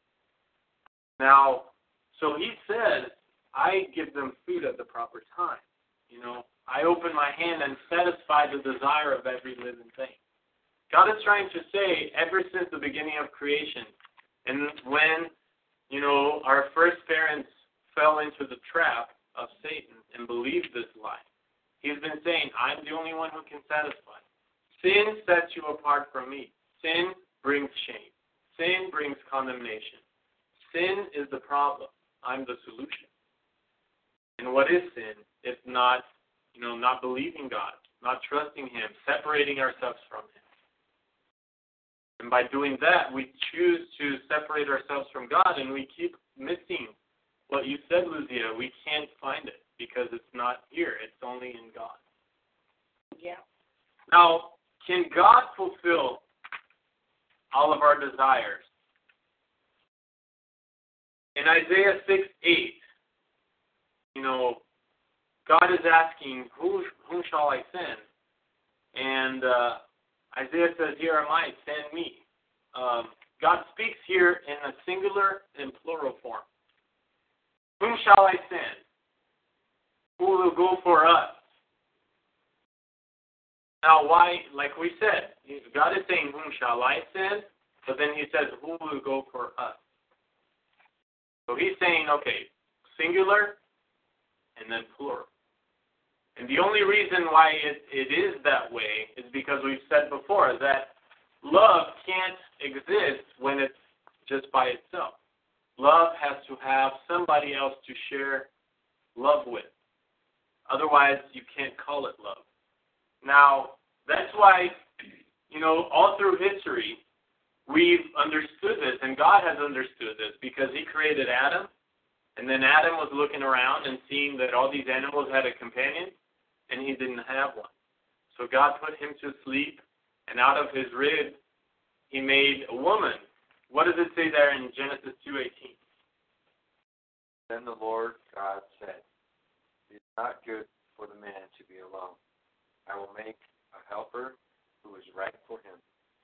Now, so He says, I give them food at the proper time. I open my hand and satisfy the desire of every living thing. God is trying to say, ever since the beginning of creation, and when, our first parents fell into the trap of Satan and believed this lie, He's been saying, I'm the only one who can satisfy. Sin sets you apart from me. Sin brings shame. Sin brings condemnation. Sin is the problem. I'm the solution. And what is sin? If not, not believing God, not trusting Him, separating ourselves from Him. And by doing that, we choose to separate ourselves from God, and we keep missing what you said, Lucia. We can't find it because it's not here. It's only in God. Yeah. Now, can God fulfill all of our desires? In Isaiah 6:8, God is asking, whom shall I send? And Isaiah says, here am I, send me. God speaks here in a singular and plural form. Whom shall I send? Who will go for us? Now, why, like we said, God is saying, whom shall I send? But then He says, who will go for us? So He's saying, okay, singular and then plural. And the only reason why it is that way is because we've said before that love can't exist when it's just by itself. Love has to have somebody else to share love with. Otherwise, you can't call it love. Now, that's why, all through history, we've understood this, and God has understood this, because He created Adam, and then Adam was looking around and seeing that all these animals had a companion, and he didn't have one. So God put him to sleep, and out of his rib, He made a woman. What does it say there in Genesis 2:18? Then the Lord God said, it is not good for the man to be alone. I will make a helper who is right for him.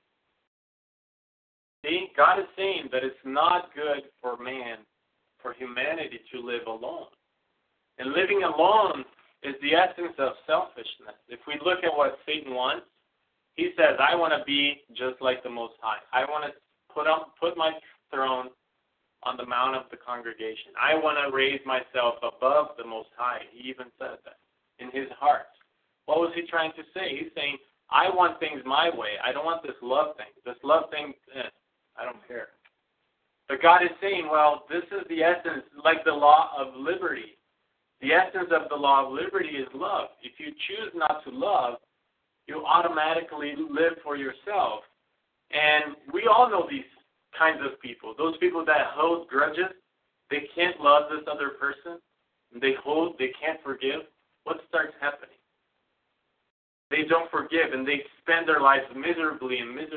See, God is saying that it's not good for man, for humanity to live alone. And living alone is the essence of selfishness. If we look at what Satan wants, he says, I want to be just like the Most High. I want to put my throne on the mount of the congregation. I want to raise myself above the Most High. He even said that in his heart. What was he trying to say? He's saying, I want things my way. I don't want this love thing. This love thing, I don't care. But God is saying, well, this is the essence, like the law of liberty. The essence of the law of liberty is love. If you choose not to love, you automatically live for yourself. And we all know these kinds of people. Those people that hold grudges, they can't love this other person. They can't forgive. What starts happening? They don't forgive, and they spend their lives miserably.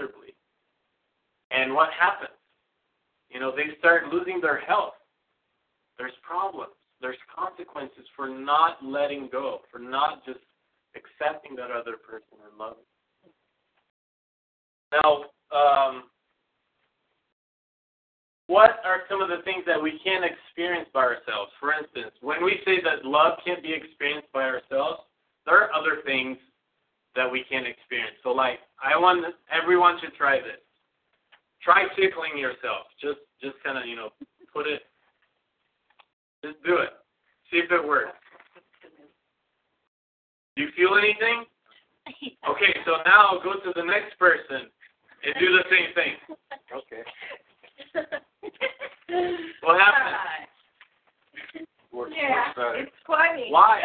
And what happens? They start losing their health. There's problems. there's consequences for not letting go, for not just accepting that other person and loving. Now, what are some of the things that we can't experience by ourselves? For instance, when we say that love can't be experienced by ourselves, there are other things that we can't experience. So, like, I want everyone to try this. Try tickling yourself. Just kind of, put it. Just do it. See if it works. Do you feel anything? Okay, so now go to the next person and do the same thing. Okay. What happened? Works Yeah, it's funny. Why?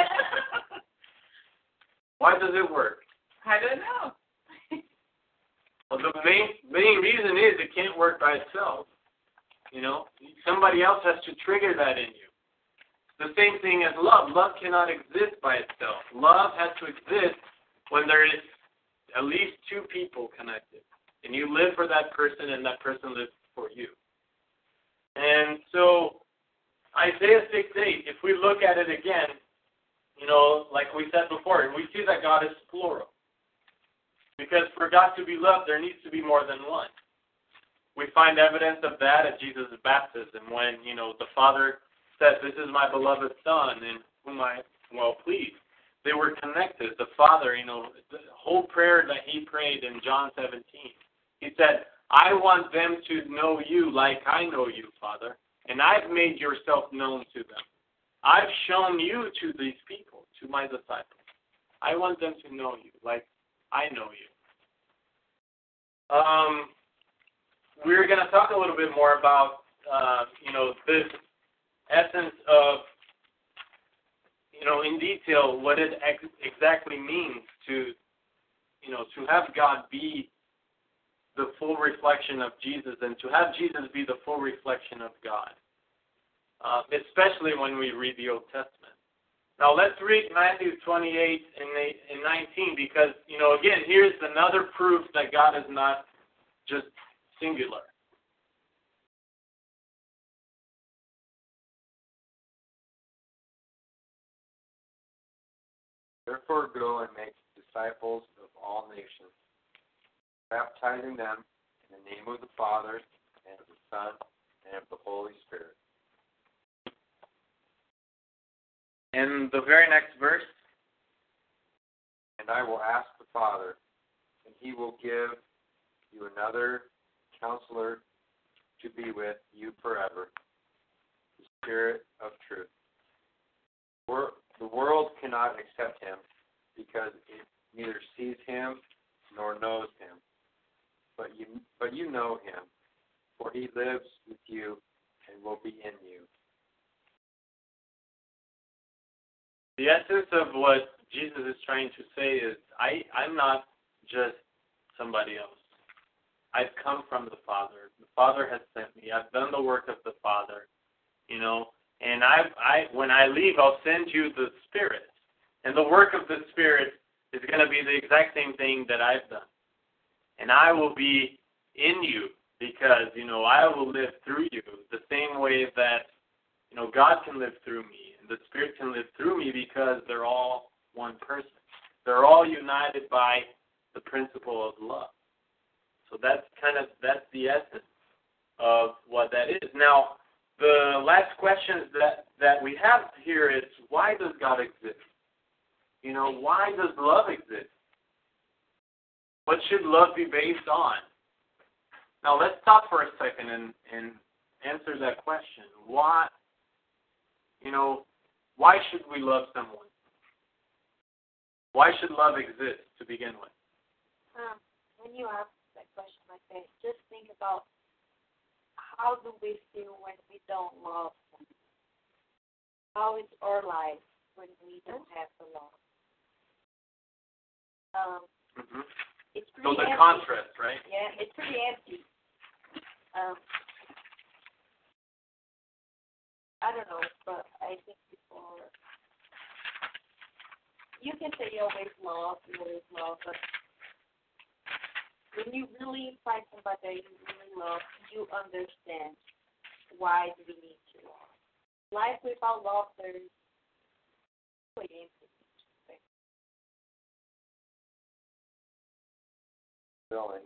Why does it work? I don't know. Well, the main reason is it can't work by itself. Somebody else has to trigger that in you. The same thing as love. Love cannot exist by itself. Love has to exist when there is at least two people connected. And you live for that person and that person lives for you. And so Isaiah 6:8, if we look at it again, like we said before, we see that God is plural. Because for God to be loved, there needs to be more than one. We find evidence of that at Jesus' baptism when, the Father said, "This is my beloved Son in whom I am well pleased." They were connected. The Father, the whole prayer that he prayed in John 17, he said, "I want them to know you like I know you, Father, and I've made yourself known to them. I've shown you to these people, to my disciples. I want them to know you like I know you." We're going to talk a little bit more about, this essence of, in detail, what it exactly means to have God be the full reflection of Jesus and to have Jesus be the full reflection of God, especially when we read the Old Testament. Now let's read Matthew 28 and 19 because, again, here's another proof that God is not just singular. Therefore go and make disciples of all nations, baptizing them in the name of the Father, and of the Son, and of the Holy Spirit. In the very next verse, "And I will ask the Father, and he will give you another counselor to be with you forever, the Spirit of truth. The world cannot accept him because it neither sees him nor knows him. But you know him, for he lives with you and will be in you." the essence of what Jesus is trying to say is, I'm not just somebody else. I've come from the Father. The Father has sent me. I've done the work of the Father, and when I leave, I'll send you the Spirit. And the work of the Spirit is going to be the exact same thing that I've done. And I will be in you because, I will live through you the same way that, God can live through me. And the Spirit can live through me because they're all one person. They're all united by the principle of love. So that's the essence of what that is. Now, the last question that we have here is, why does God exist? Why does love exist? What should love be based on? Now, let's stop for a second and answer that question. Why should we love someone? Why should love exist to begin with? When you ask that question like that, just think about how do we feel when we don't love them? How is our life when we don't have the love? It's pretty So the empty. contrast, right? Yeah, it's pretty empty. I don't know, but I think people, you can say you always love, but when you really find somebody that you really love, you understand why do we need to love. life without love, there's really empty. Filling.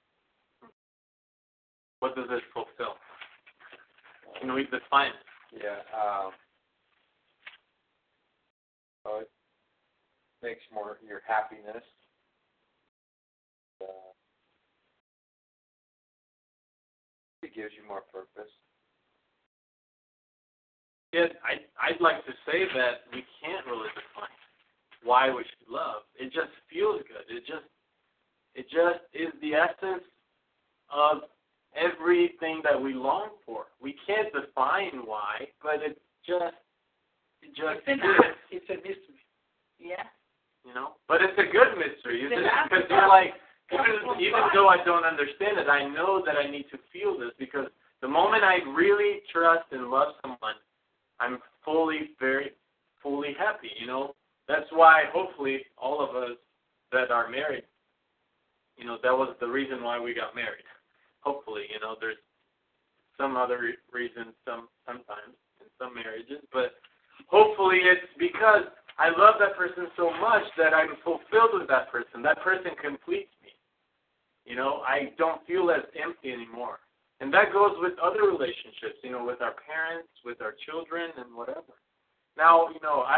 What does it fulfill? Can we define it? Yeah. So it makes more your happiness. It gives you more purpose. Yeah, I'd like to say that we can't really define why we should love. It just feels good. It just is the essence of everything that we long for. We can't define why, but it just is. It's a mystery. Yeah. You know, but it's a good mystery, isn't it? Because you're like, even though I don't understand it, I know that I need to feel this, because the moment I really trust and love someone, I'm very fully happy, you know. That's why, hopefully, all of us that are married, you know, that was the reason why we got married. Hopefully, you know, there's some other reasons sometimes in some marriages, but hopefully it's because I love that person so much that I'm fulfilled with that person. That person completes me. You know, I don't feel as empty anymore. And that goes with other relationships, you know, with our parents, with our children, and whatever. Now, you know,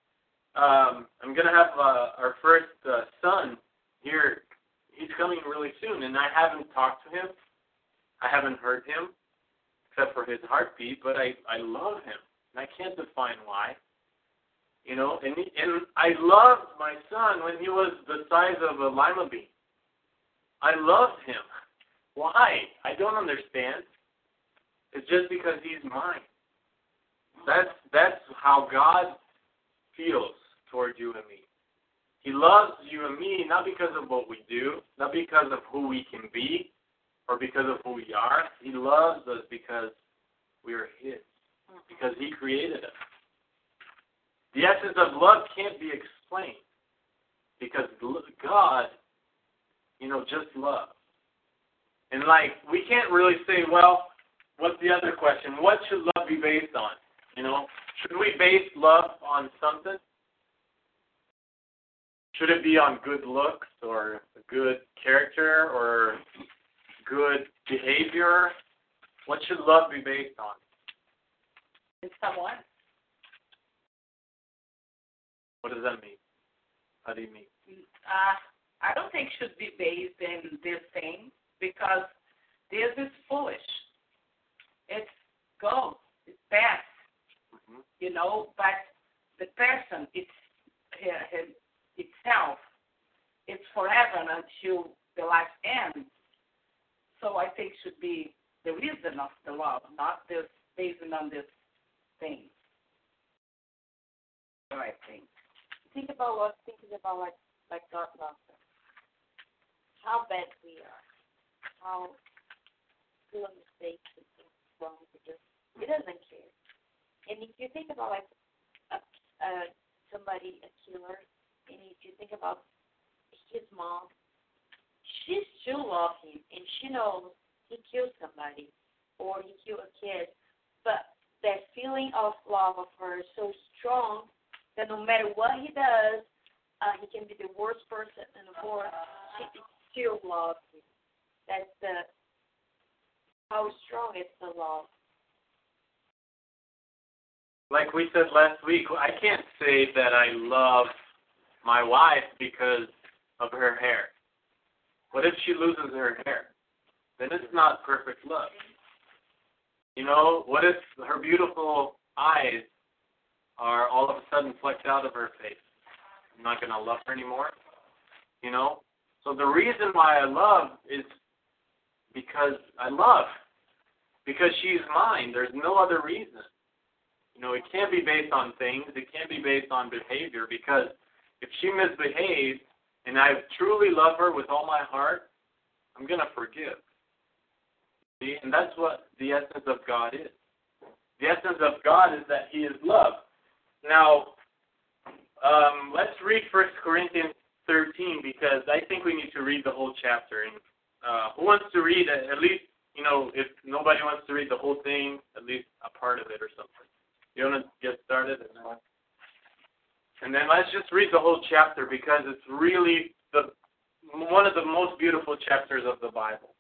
I'm going to have our first son here. He's coming really soon, and I haven't talked to him. I haven't heard him, except for his heartbeat, but I love him, and I can't define why. You know, and I loved my son when he was the size of a lima bean. I loved him. Why? I don't understand. It's just because he's mine. That's how God feels toward you and me. He loves you and me not because of what we do, not because of who we can be, or because of who we are. He loves us because we are His, because He created us. The essence of love can't be explained, because God, you know, just loves. And like, we can't really say, well, what's the other question? What should love be based on? You know, should we base love on something? Should it be on good looks or good character or good behavior? What should love be based on? In someone. What does that mean? How do you mean? I don't think should be based in this thing, because this is foolish. It's gold. It's bad. Mm-hmm. You know, but the person, itself, it's forever until the life ends. So I think should be the reason of the love, not this based on this thing. The right thing. Thinking about like God loves us. How bad we are. How full of mistakes and wrong we do. He doesn't care. And if you think about like somebody, a killer, and if you think about his mom, she still loves him, and she knows he killed somebody or he killed a kid, but that feeling of love of her is so strong that no matter what he does, he can be the worst person in the world, she still loves him. That's how strong is the love. Like we said last week, I can't say that I love my wife because of her hair. What if she loses her hair? Then it's not perfect love. You know, what if her beautiful eyes are all of a sudden flecked out of her face? I'm not going to love her anymore. You know? So the reason why I love is because I love. Because she's mine. There's no other reason. You know, it can't be based on things. It can't be based on behavior, because if she misbehaves and I truly love her with all my heart, I'm going to forgive. See? And that's what the essence of God is. The essence of God is that He is love. Now, let's read 1 Corinthians 13, because I think we need to read the whole chapter. And who wants to read at least, you know, if nobody wants to read the whole thing, at least a part of it or something. You want to get started? And then let's just read the whole chapter because it's really one of the most beautiful chapters of the Bible.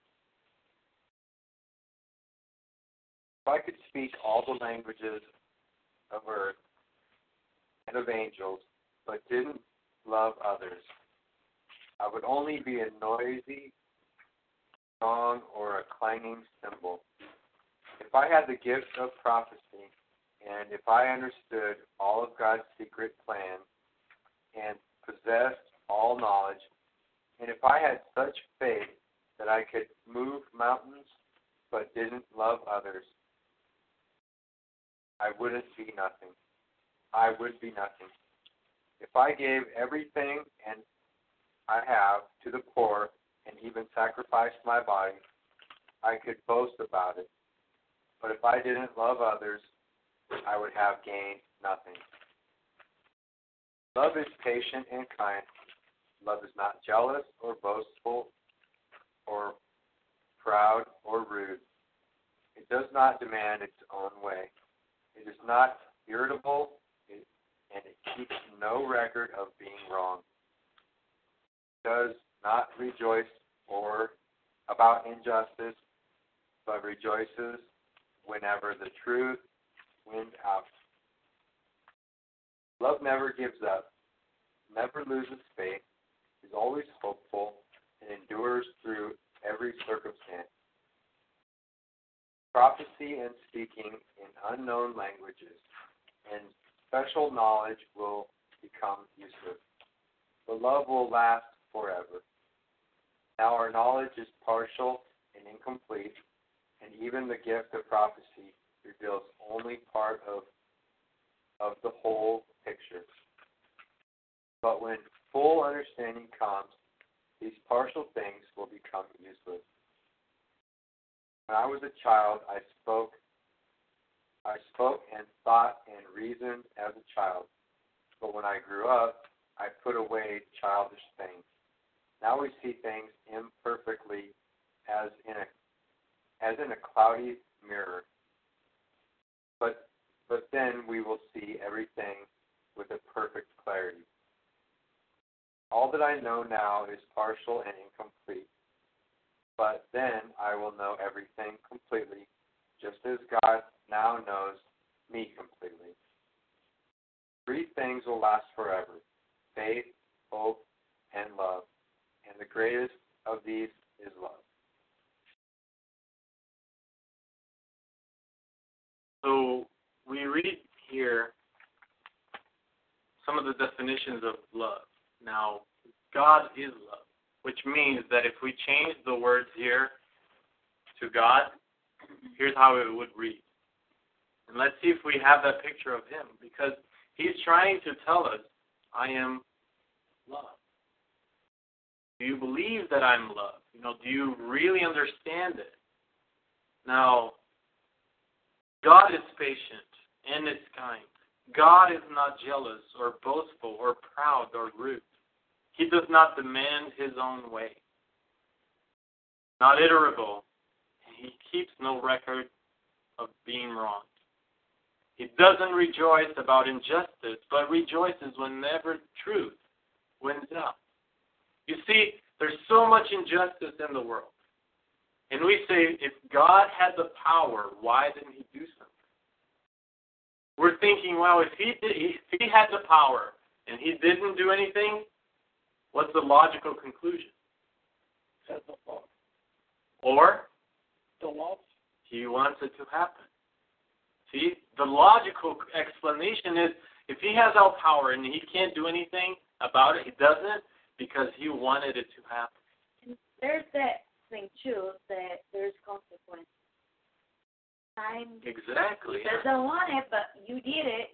If I could speak all the languages of earth and of angels, but didn't love others, I would only be a noisy gong or a clanging cymbal. If I had the gift of prophecy, and if I understood all of God's secret plans and possessed all knowledge, and if I had such faith that I could move mountains but didn't love others, I wouldn't be nothing. I would be nothing. If I gave everything and I have to the poor and even sacrificed my body, I could boast about it. But if I didn't love others, I would have gained nothing. Love is patient and kind. Love is not jealous or boastful or proud or rude. It does not demand its own way. It is not irritable, and it keeps no record of being wrong. It does not rejoice about injustice, but rejoices whenever the truth wins out. Love never gives up, never loses faith, is always hopeful, and endures through every circumstance. Prophecy and speaking in unknown languages and special knowledge will become useless, but love will last forever. Now our knowledge is partial and incomplete, and even the gift of prophecy reveals only part of the whole picture. But when full understanding comes, these partial things will become useless. When I was a child, I spoke and thought and reasoned as a child. But when I grew up, I put away childish things. Now we see things imperfectly as in a cloudy mirror. But then we will see everything with a perfect clarity. All that I know now is partial and incomplete. But then I will know everything completely, just as God now knows me completely. Three things will last forever: faith, hope, and love. And the greatest of these is love. So we read here some of the definitions of love. Now, God is love, which means that if we change the words here to God, here's how it would read. And let's see if we have that picture of Him, because He's trying to tell us, I am love. Do you believe that I'm love? Do you really understand it? Now, God is patient and is kind. God is not jealous or boastful or proud or rude. He does not demand His own way. Not irritable. He keeps no record of being wronged. He doesn't rejoice about injustice, but rejoices whenever truth wins out. You see, there's so much injustice in the world. And we say, if God had the power, why didn't He do something? We're thinking, well, if he had the power and He didn't do anything, what's the logical conclusion? Or He wants it to happen. See, the logical explanation is if He has all power and He can't do anything about it, He doesn't because He wanted it to happen. And there's that thing, too, that there's consequences. Exactly. He doesn't want it, but you did it.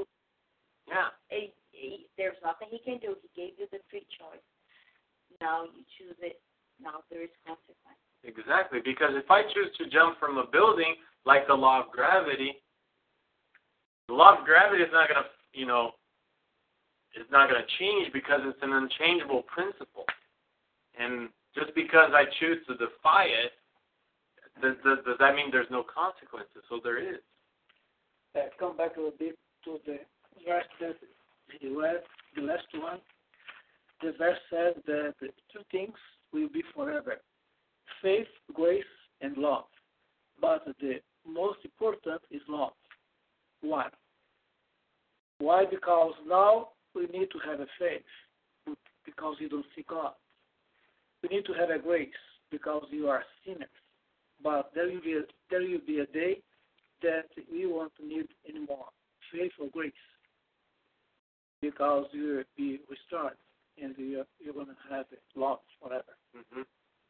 There's nothing He can do. He gave you the free choice. Now you choose it. Now there is consequence. Exactly, because if I choose to jump from a building, like the law of gravity is not going to, it's not going to change because it's an unchangeable principle. And just because I choose to defy it, does that mean there's no consequences? So there is. come back a little bit to the verse that he read, the last one. The verse says that two things will be forever: faith, grace, and love. But the most important is love. Why? Why? Because now we need to have a faith, because you don't see God. We need to have a grace, because you are sinners. But there will be a day that we won't need any more faith or grace, because you will be restored and you're going to have love forever. Mm-hmm.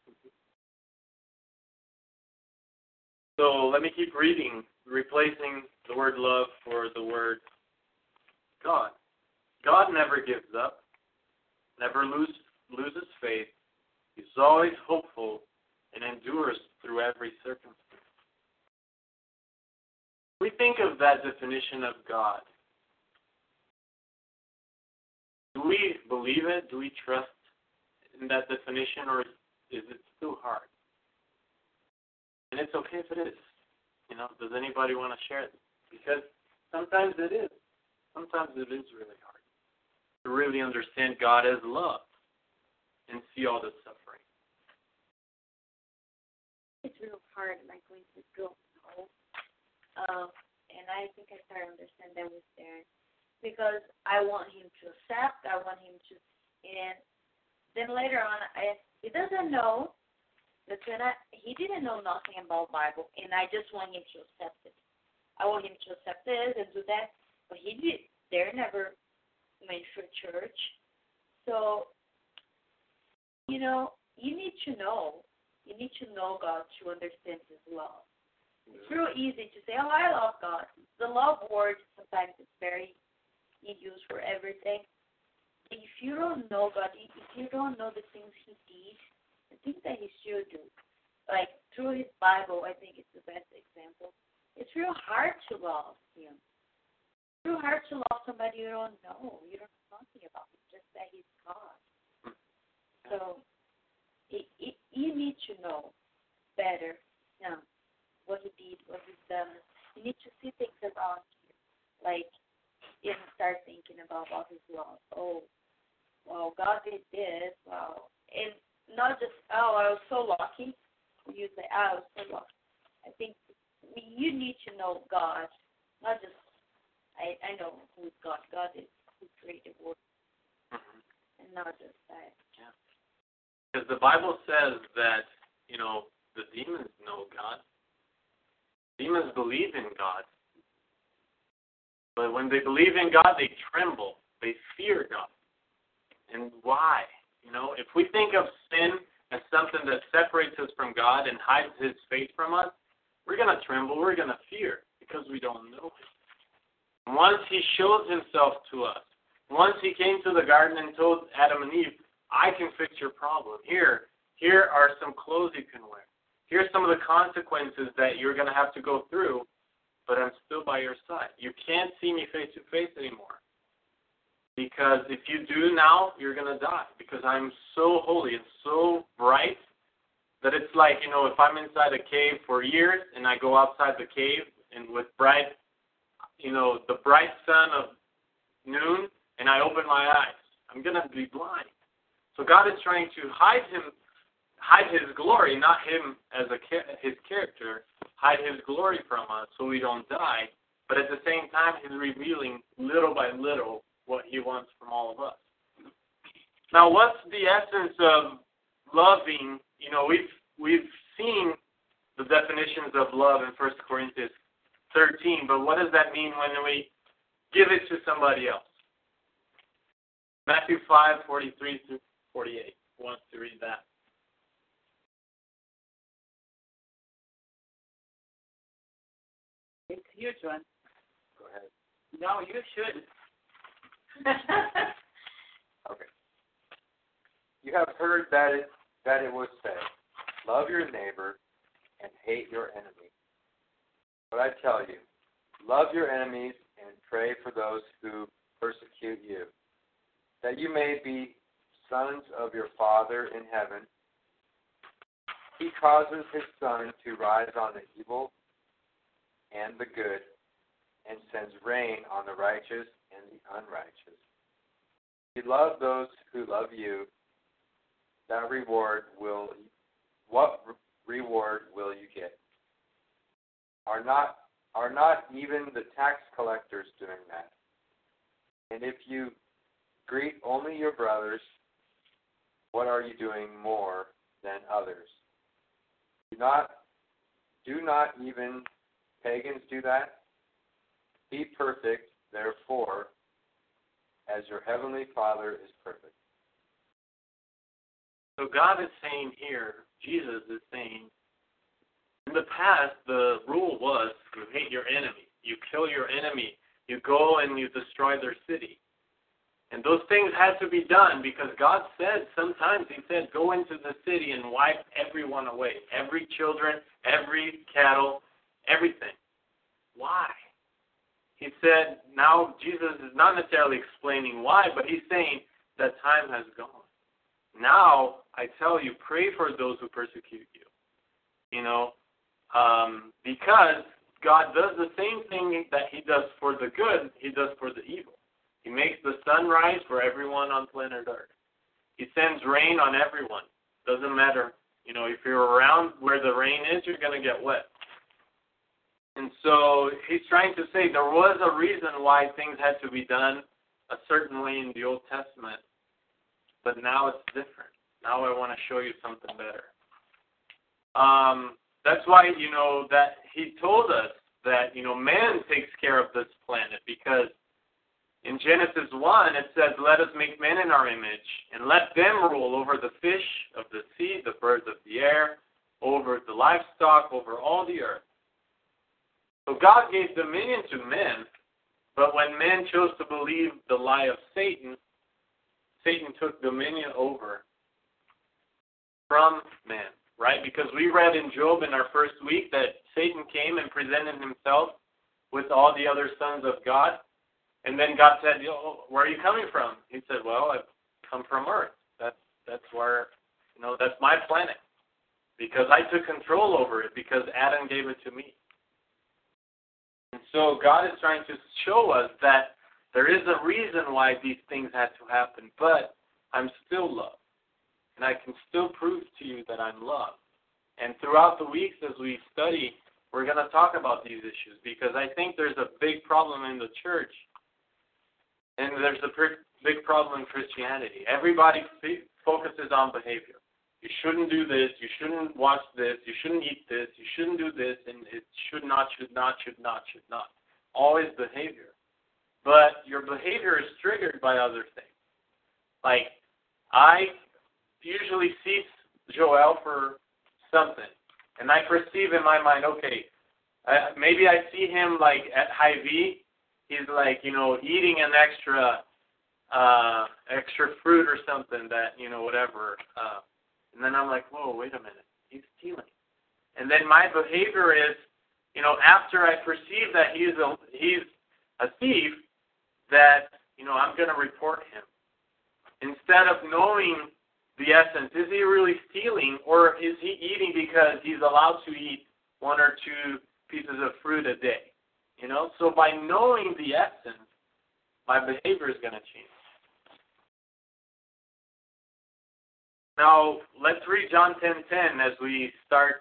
So let me keep reading, replacing the word love for the word God. God never gives up, never loses faith. He's always hopeful and endures through every circumstance. We think of that definition of God. Do we believe it? Do we trust in that definition, or is it still hard? And it's okay if it is. Does anybody want to share it? Because sometimes it is. Sometimes it is really hard to really understand God as love and see all the suffering. It's real hard, like when you go home. And I think I start to understand that with Darren. Because I want him to accept, I want him to, and then later on, he doesn't know, he didn't know nothing about Bible, and I just want him to accept it. I want him to accept this and do that, but Darren never went to church. So, you need to know. You need to know God to understand His love. It's real easy to say, I love God. The love word sometimes is very used for everything. If you don't know God, if you don't know the things He did, the things that He should do, like through His Bible, I think it's the best example. It's real hard to love Him. It's real hard to love somebody you don't know. You don't know nothing about Him, just that He's God. So you need to know better what He did, what He's done. You need to see things around you, like start thinking about His love. Oh, well, God did this. Wow, and not just I was so lucky. You say I was so lucky. I think you need to know God, not just I know who's God. God is who created the world, and not just that. Yeah. Because the Bible says that, the demons know God. Demons believe in God. But when they believe in God, they tremble. They fear God. And why? If we think of sin as something that separates us from God and hides His face from us, we're going to tremble. We're going to fear because we don't know Him. Once He shows Himself to us, once He came to the garden and told Adam and Eve, I can fix your problem. Here are some clothes you can wear. Here's some of the consequences that you're going to have to go through, but I'm still by your side. You can't see me face to face anymore. Because if you do now, you're going to die. Because I'm so holy and so bright that it's like, if I'm inside a cave for years and I go outside the cave and with bright, the bright sun of noon, and I open my eyes, I'm going to be blind. So God is trying to hide His glory, not Him as His character, hide His glory from us so we don't die. But at the same time, He's revealing little by little what He wants from all of us. Now, what's the essence of loving? We've seen the definitions of love in 1 Corinthians 13, but what does that mean when we give it to somebody else? Matthew 5:43 through 48. Who wants to read that? It's your turn. Go ahead. No, you should. Okay. You have heard that it was said, love your neighbor and hate your enemy. But I tell you, love your enemies and pray for those who persecute you, that you may be sons of your Father in heaven. He causes His sun to rise on the evil and the good, and sends rain on the righteous and the unrighteous. If you love those who love you, what reward will you get? Are not even the tax collectors doing that? And if you greet only your brothers, what are you doing more than others? Do not even pagans do that? Be perfect, therefore, as your heavenly Father is perfect. So God is saying here, Jesus is saying, in the past, the rule was you hate your enemy, you kill your enemy, you go and you destroy their city. And those things had to be done because God said, sometimes He said, go into the city and wipe everyone away. Every children, every cattle, everything. Why? He said, now Jesus is not necessarily explaining why, but He's saying that time has gone. Now, I tell you, pray for those who persecute you. Because God does the same thing that He does for the good, He does for the evil. He makes the sun rise for everyone on planet Earth. He sends rain on everyone. Doesn't matter. If you're around where the rain is, you're going to get wet. And so He's trying to say there was a reason why things had to be done a certain way in the Old Testament, but now it's different. Now I want to show you something better. That's why, that He told us that, man takes care of this planet, because in Genesis 1, it says, let us make man in our image, and let them rule over the fish of the sea, the birds of the air, over the livestock, over all the earth. So God gave dominion to men, but when men chose to believe the lie of Satan, Satan took dominion over from man, right? Because we read in Job in our first week that Satan came and presented himself with all the other sons of God. And then God said, where are you coming from? He said, well, I've come from earth. That's where, that's my planet. Because I took control over it, because Adam gave it to me. And so God is trying to show us that there is a reason why these things had to happen, but I'm still loved. And I can still prove to you that I'm loved. And throughout the weeks as we study, we're going to talk about these issues, because I think there's a big problem in the church. And there's a big problem in Christianity. Everybody focuses on behavior. You shouldn't do this. You shouldn't watch this. You shouldn't eat this. You shouldn't do this. And it should not. Always behavior. But your behavior is triggered by other things. Like, I usually see Joel for something. And I perceive in my mind, okay, maybe I see him like at Hy-Vee. He's like, eating an extra fruit or something that, whatever. And then I'm like, whoa, wait a minute. He's stealing. And then my behavior is, after I perceive that he's a thief, that, I'm going to report him. Instead of knowing the essence, is he really stealing, or is he eating because he's allowed to eat 1 or 2 pieces of fruit a day? So by knowing the essence, my behavior is going to change. Now, let's read John 10:10 as we start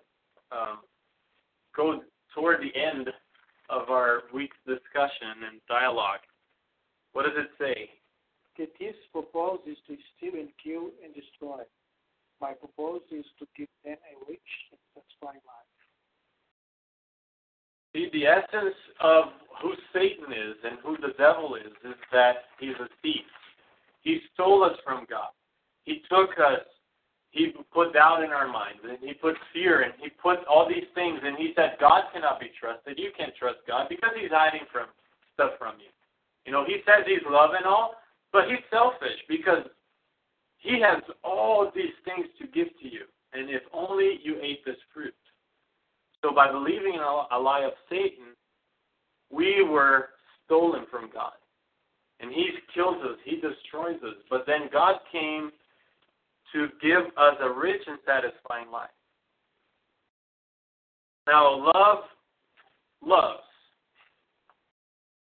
go toward the end of our week's discussion and dialogue. What does it say? The thief's purpose is to steal and kill and destroy. My purpose is to give them a rich and satisfying life. See, the essence of who Satan is and who the devil is that he's a thief. He stole us from God. He took us, he put doubt in our minds, and he put fear, and he put all these things, and he said, God cannot be trusted. You can't trust God because he's hiding stuff from you. He says he's love and all, but he's selfish because he has all these things to give to you, and if only you ate this fruit. So by believing in a lie of Satan, we were stolen from God. And he kills us. He destroys us. But then God came to give us a rich and satisfying life. Now, love loves.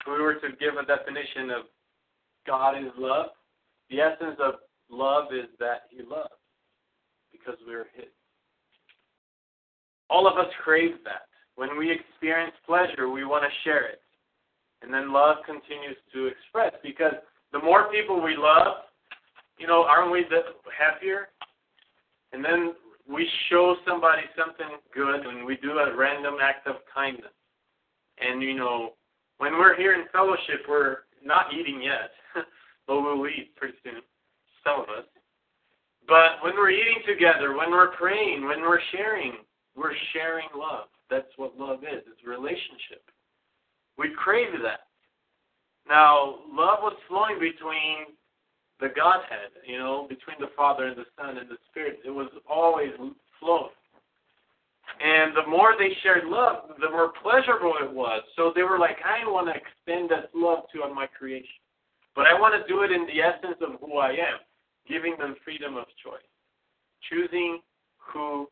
we were to give a definition of God is love, the essence of love is that He loves because we are His. All of us crave that. When we experience pleasure, we want to share it. And then love continues to express, because the more people we love, aren't we happier? And then we show somebody something good and we do a random act of kindness. And, when we're here in fellowship, we're not eating yet, but we'll eat pretty soon, some of us. But when we're eating together, when we're praying, when we're sharing love. That's what love is. It's relationship. We crave that. Now, love was flowing between the Godhead, between the Father and the Son and the Spirit. It was always flowing. And the more they shared love, the more pleasurable it was. So they were like, I want to extend that love to my creation. But I want to do it in the essence of who I am, giving them freedom of choice, choosing who,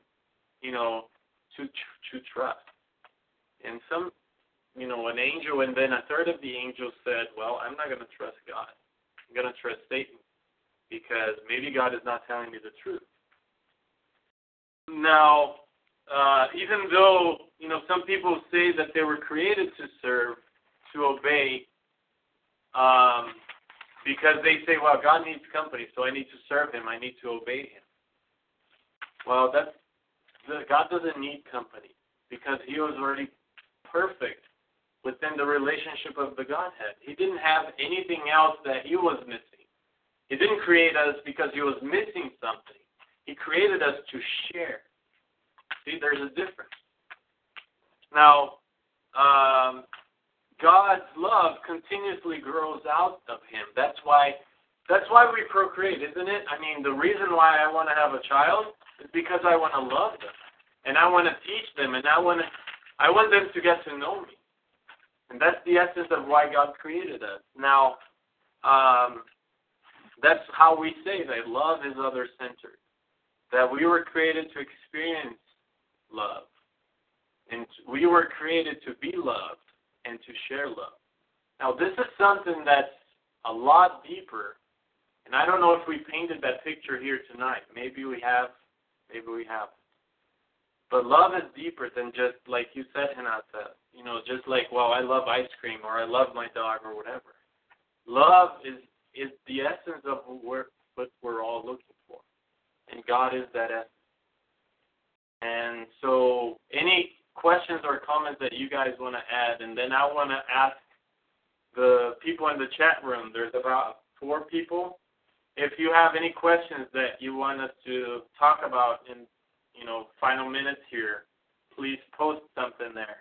to trust. And an angel, and then a third of the angels said, well, I'm not going to trust God. I'm going to trust Satan because maybe God is not telling me the truth. Now, even though, some people say that they were created to serve, to obey, because they say, well, God needs company, so I need to serve Him, I need to obey Him. Well, God doesn't need company because He was already perfect within the relationship of the Godhead. He didn't have anything else that He was missing. He didn't create us because He was missing something. He created us to share. See, there's a difference. Now, God's love continuously grows out of Him. That's why we procreate, isn't it? I mean, the reason why I want to have a child is because I want to love them, and I want to teach them, and I want them to get to know me. And that's the essence of why God created us. Now, that's how we say that love is other-centered, that we were created to experience love, and we were created to be loved and to share love. Now, this is something that's a lot deeper, and I don't know if we painted that picture here tonight. Maybe we have, maybe we haven't. But love is deeper than just, like you said, Hinata, just like, well, I love ice cream or I love my dog or whatever. Love is the essence of what we're all looking for. And God is that essence. And so any questions or comments that you guys want to add, and then I want to ask the people in the chat room, there's about 4 people. If you have any questions that you want us to talk about in final minutes here, please post something there.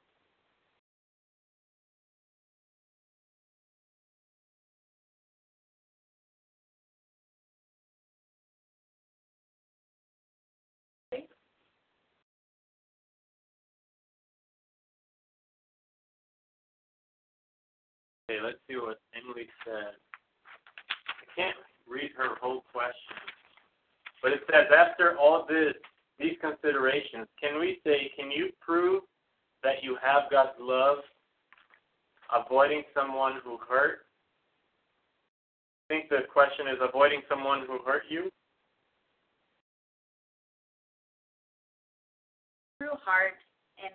Okay, let's see what Emily said. I can't read her whole question, but it says, after all these considerations, can you prove that you have God's love, avoiding someone who hurt? I think the question is avoiding someone who hurt you. Real hard, and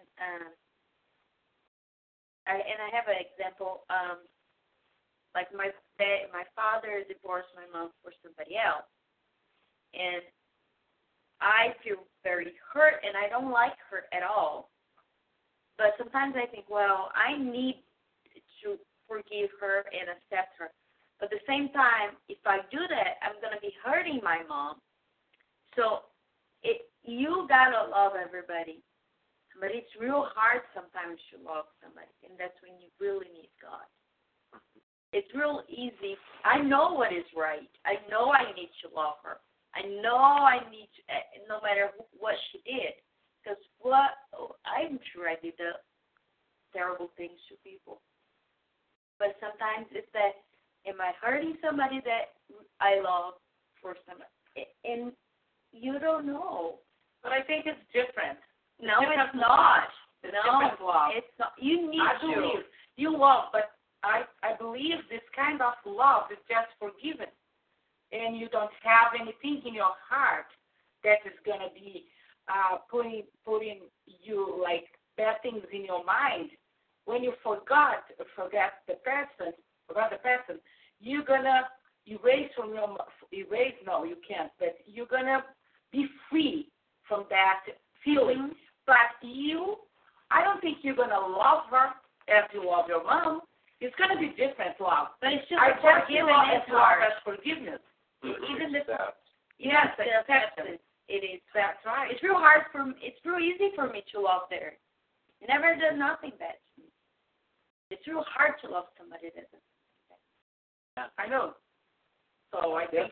I have an example. Like my father divorced my mom for somebody else, and I feel very hurt, and I don't like her at all. But sometimes I think, well, I need to forgive her and accept her. But at the same time, if I do that, I'm going to be hurting my mom. So you got to love everybody. But it's real hard sometimes to love somebody, and that's when you really need God. It's real easy. I know what is right. I know I need to love her. I know I need to, no matter what she did. Because I'm sure I did the terrible things to people. But sometimes it's that, am I hurting somebody that I love for somebody? And you don't know. But I think it's different. No, it's not. It's different love. It's not. You need to live. You love, but I believe this kind of love is just forgiven. And you don't have anything in your heart that is going to be putting you like bad things in your mind. When you forget the person, you're going to erase from your, no, you can't, but you're going to be free from that feeling. Mm-hmm. But I don't think you're going to love her as you love your mom. It's going to be different love. But it's just forgiveness as love as forgiveness. Even the yes, acceptance. It is. That's right. It's real hard it's real easy for me to love there. It never does nothing bad to me. It's real hard to love somebody that doesn't. Yeah, I know. So I think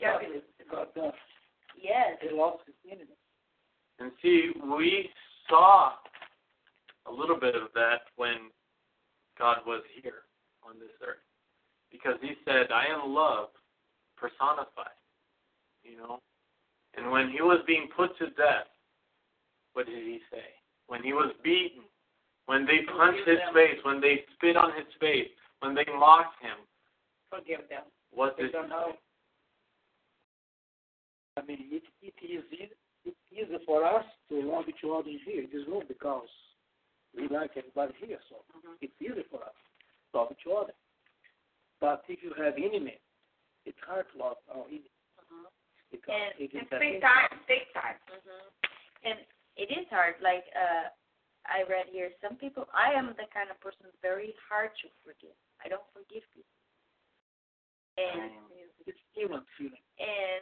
yes. He loves his enemy. And see, we saw a little bit of that when God was here on this earth. Because he said, I am love personified, you know. And when he was being put to death, what did he say? When he was beaten, when they punched his face, when they spit on his face, when they mocked him, forgive them. What they did don't know. I mean, it is easy for us to love each other here in this room because we like everybody here, so it's easy for us to love each other. But if you have enemy, it's hard to love our enemy. And take time. And it is hard. Like I read here, some people, I am the kind of person very hard to forgive. I don't forgive people. And it's human feeling. And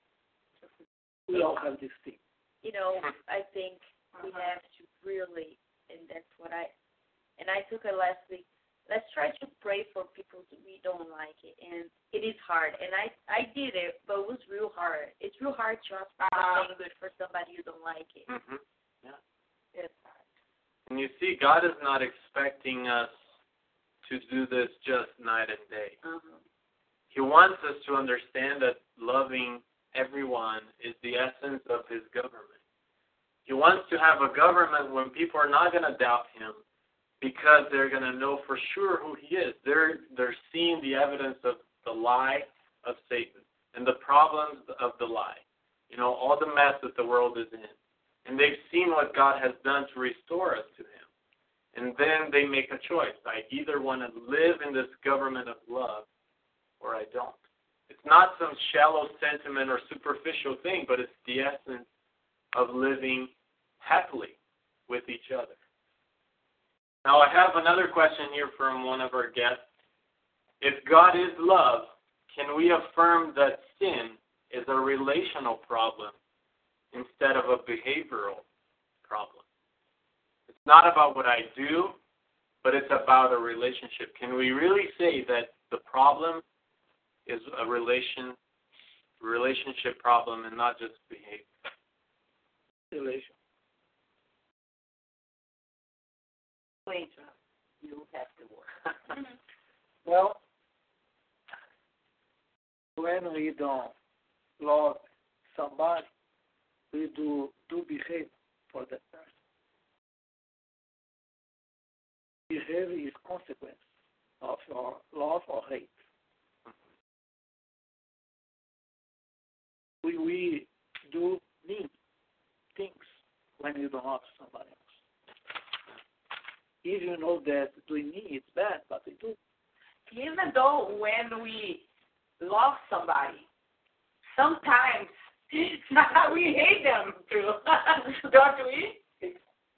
we all have this thing. You know, I think we have to really, and that's what I took it last week. Let's try to pray for people that we don't like it, and it is hard. And I did it, but it was real hard. It's real hard to ask for something good for somebody you don't like it. Mm-hmm. Yeah, it's hard. And you see, God is not expecting us to do this just night and day. He wants us to understand that loving everyone is the essence of his government. He wants to have a government when people are not going to doubt him, because they're going to know for sure who he is. They're seeing the evidence of the lie of Satan and the problems of the lie. You know, all the mess that the world is in. And they've seen what God has done to restore us to him. And then they make a choice. I either want to live in this government of love or I don't. It's not some shallow sentiment or superficial thing, but it's the essence of living happily with each other. Now, I have another question here from one of our guests. If God is love, can we affirm that sin is a relational problem instead of a behavioral problem? It's not about what I do, but it's about a relationship. Can we really say that the problem is a relationship problem and not just behavior? Relation. You have to work. Well, when we don't love somebody, we do behave for that person. Behavior is consequence of your love or hate. We do mean things when we don't love somebody else. Even you know that doing me is bad, but we do. Even though when we love somebody, sometimes we hate them too. Don't we?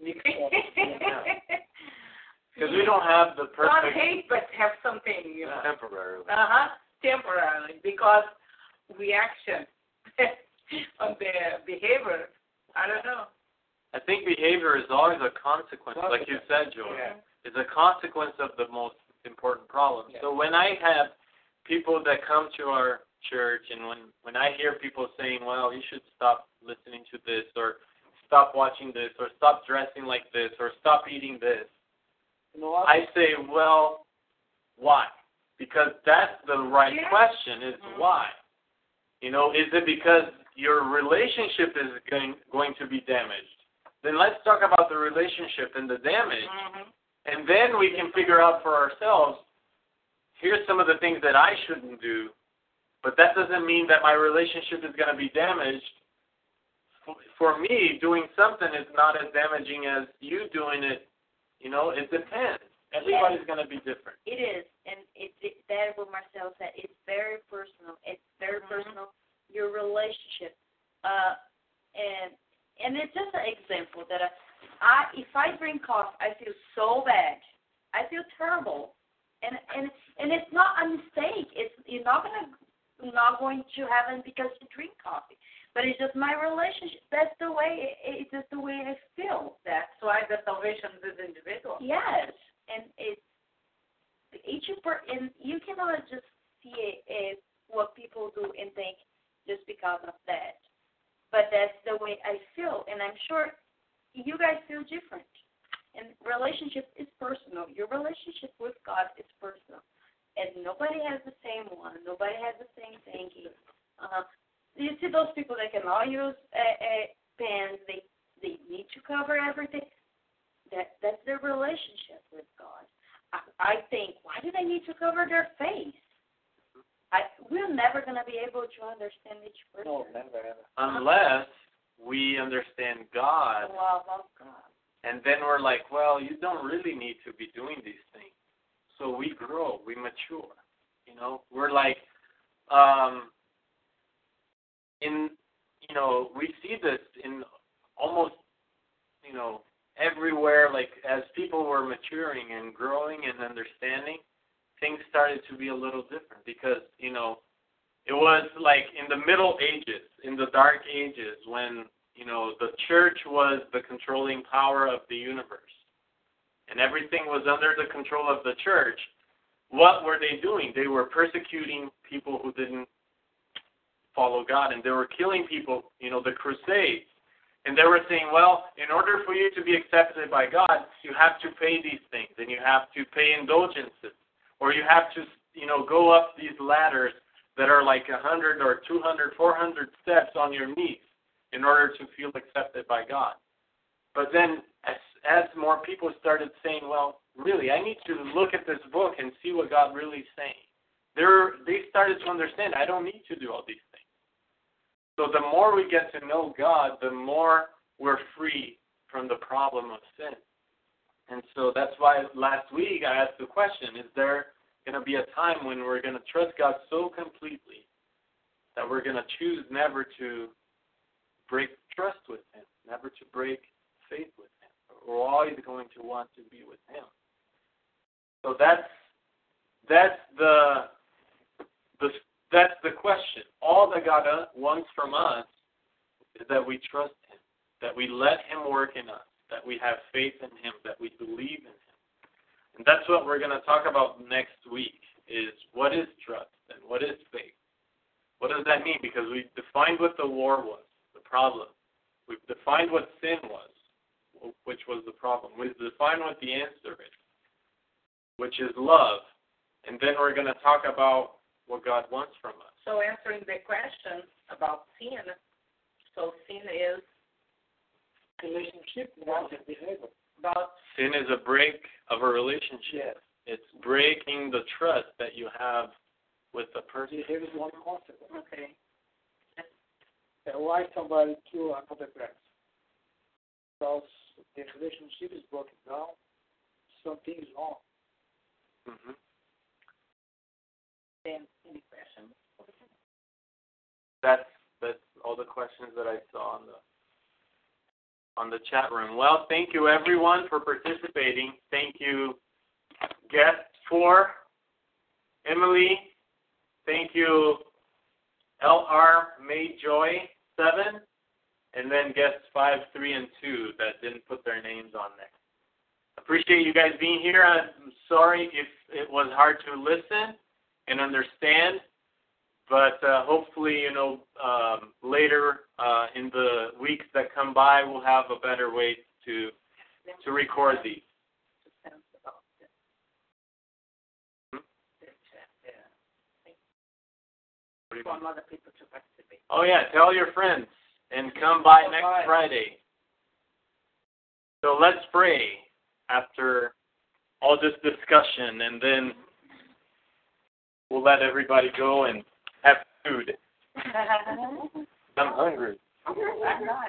Because we don't have the perfect... Not hate, but have something, you know. Temporarily. Temporarily, because reaction on their behavior, I don't know. I think behavior is always a consequence, like you said, Joel. Yeah. It's a consequence of the most important problem. Yeah. So when I have people that come to our church, and when I hear people saying, well, you should stop listening to this, or stop watching this, or stop dressing like this, or stop eating this, I say, well, why? Because that's the right question, is why. You know, is it because your relationship is going to be damaged? Then let's talk about the relationship and the damage, and then we can figure out for ourselves, here's some of the things that I shouldn't do, but that doesn't mean that my relationship is going to be damaged. For me, doing something is not as damaging as you doing it. You know, it depends. Everybody's going to be different. It is, and that what Marcel said. It's very personal. It's very personal. Your relationship, and it's just an example that if I drink coffee, I feel so bad. I feel terrible, and it's not a mistake. You're not going to heaven because you drink coffee. But it's just my relationship. That's the way. It's just the way I feel. That's why the salvation is individual. Yes, and it's and you cannot just see what people do and think just because of that. But that's the way I feel, and I'm sure you guys feel different. And relationship is personal. Your relationship with God is personal, and nobody has the same one. Nobody has the same thinking. You see those people that can all use pens. They need to cover everything. That's their relationship with God. I think, why do they need to cover their face? We're never going to be able to understand each person. No, never, ever. Unless we understand God. The love of God. And then we're like, well, you don't really need to be doing these things. So we grow, we mature. You know, we're like, we see this in almost, everywhere. Like as people were maturing and growing and understanding, things started to be a little different because, it was like in the Middle Ages, in the Dark Ages, when, the church was the controlling power of the universe and everything was under the control of the church. What were they doing? They were persecuting people who didn't follow God, and they were killing people, the Crusades. And they were saying, well, in order for you to be accepted by God, you have to pay these things, and you have to pay indulgences, or you have to, go up these ladders that are like 100 or 200, 400 steps on your knees in order to feel accepted by God. But then as more people started saying, well, really, I need to look at this book and see what God really is saying, they started to understand, I don't need to do all these things. So the more we get to know God, the more we're free from the problem of sin. And so that's why last week I asked the question, is there going to be a time when we're going to trust God so completely that we're going to choose never to break trust with Him, never to break faith with Him? We're always going to want to be with Him. So that's the question. All that God wants from us is that we trust Him, that we let Him work in us, that we have faith in Him, that we believe in Him. And that's what we're going to talk about next week, is what is trust and what is faith? What does that mean? Because we defined what the war was, the problem. We've defined what sin was, which was the problem. We've defined what the answer is, which is love. And then we're going to talk about what God wants from us. So answering the question about sin, so sin is Relationship, not the behavior. Sin is a break of a relationship. Yes. It's breaking the trust that you have with the person. Here is one consequence. okay. Why somebody kill another person? Because the relationship is broken down. Something is wrong. Mm-hmm. Then any questions? That's all the questions that I saw on the chat room. Well, thank you everyone for participating. Thank you, guest 4, Emily. Thank you, LR Mayjoy 7, and then guests 5, 3, and 2 that didn't put their names on there. Appreciate you guys being here. I'm sorry if it was hard to listen and understand, but hopefully, later in the weeks that come by, we'll have a better way to record these. Want other people to participate. Oh yeah, tell your friends and come by next Friday. So let's pray after all this discussion, and then we'll let everybody go and have food. I'm hungry. I'm not.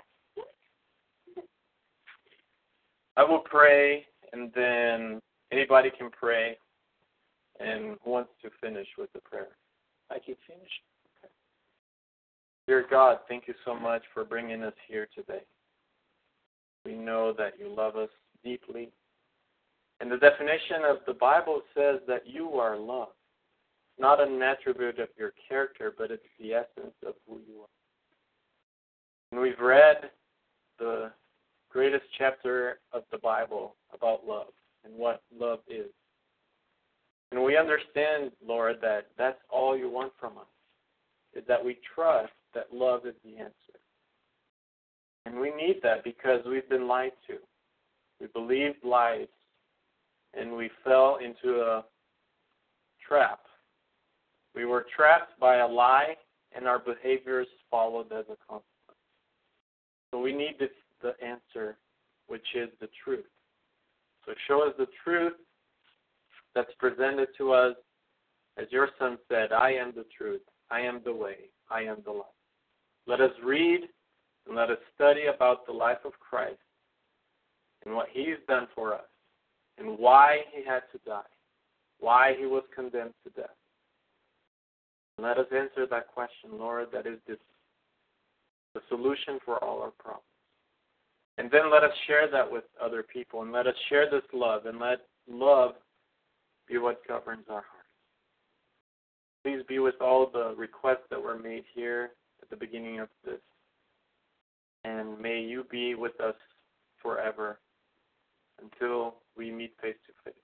I will pray, and then anybody can pray. And who wants to finish with the prayer? I can finish. Okay. Dear God, thank you so much for bringing us here today. We know that you love us deeply. And the definition of the Bible says that you are love. Not an attribute of your character, but it's the essence of who you are. And we've read the greatest chapter of the Bible about love and what love is. And we understand, Lord, that that's all you want from us, is that we trust that love is the answer. And we need that because we've been lied to. We believed lies, and we fell into a trap. We were trapped by a lie, and our behaviors followed as a consequence. So we need the answer, which is the truth. So show us the truth that's presented to us, as your Son said, I am the truth, I am the way, I am the life. Let us read and let us study about the life of Christ and what He's done for us and why He had to die, why He was condemned to death. And let us answer that question, Lord, that is the solution for all our problems. And then let us share that with other people, and let us share this love, and let love be what governs our hearts. Please be with all the requests that were made here at the beginning of this. And may you be with us forever until we meet face to face.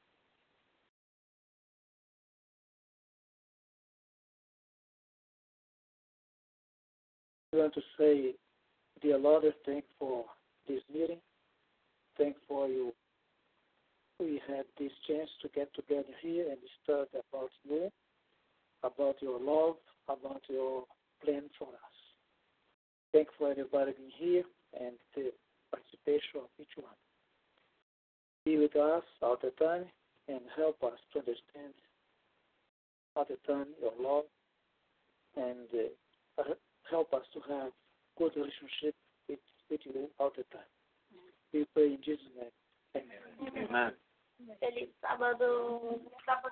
I want to say, dear Lord, thank for this meeting. Thank for you. We had this chance to get together here and start about you, about your love, about your plan for us. Thank for everybody being here and the participation of each one. Be with us all the time and help us to understand all the time your love and help us to have good relationship with you all the time. We pray in Jesus' name. Amen. Amen. Feliz sábado.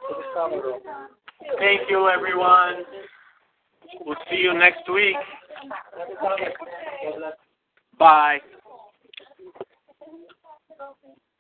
Thank you, everyone. We'll see you next week. Bye.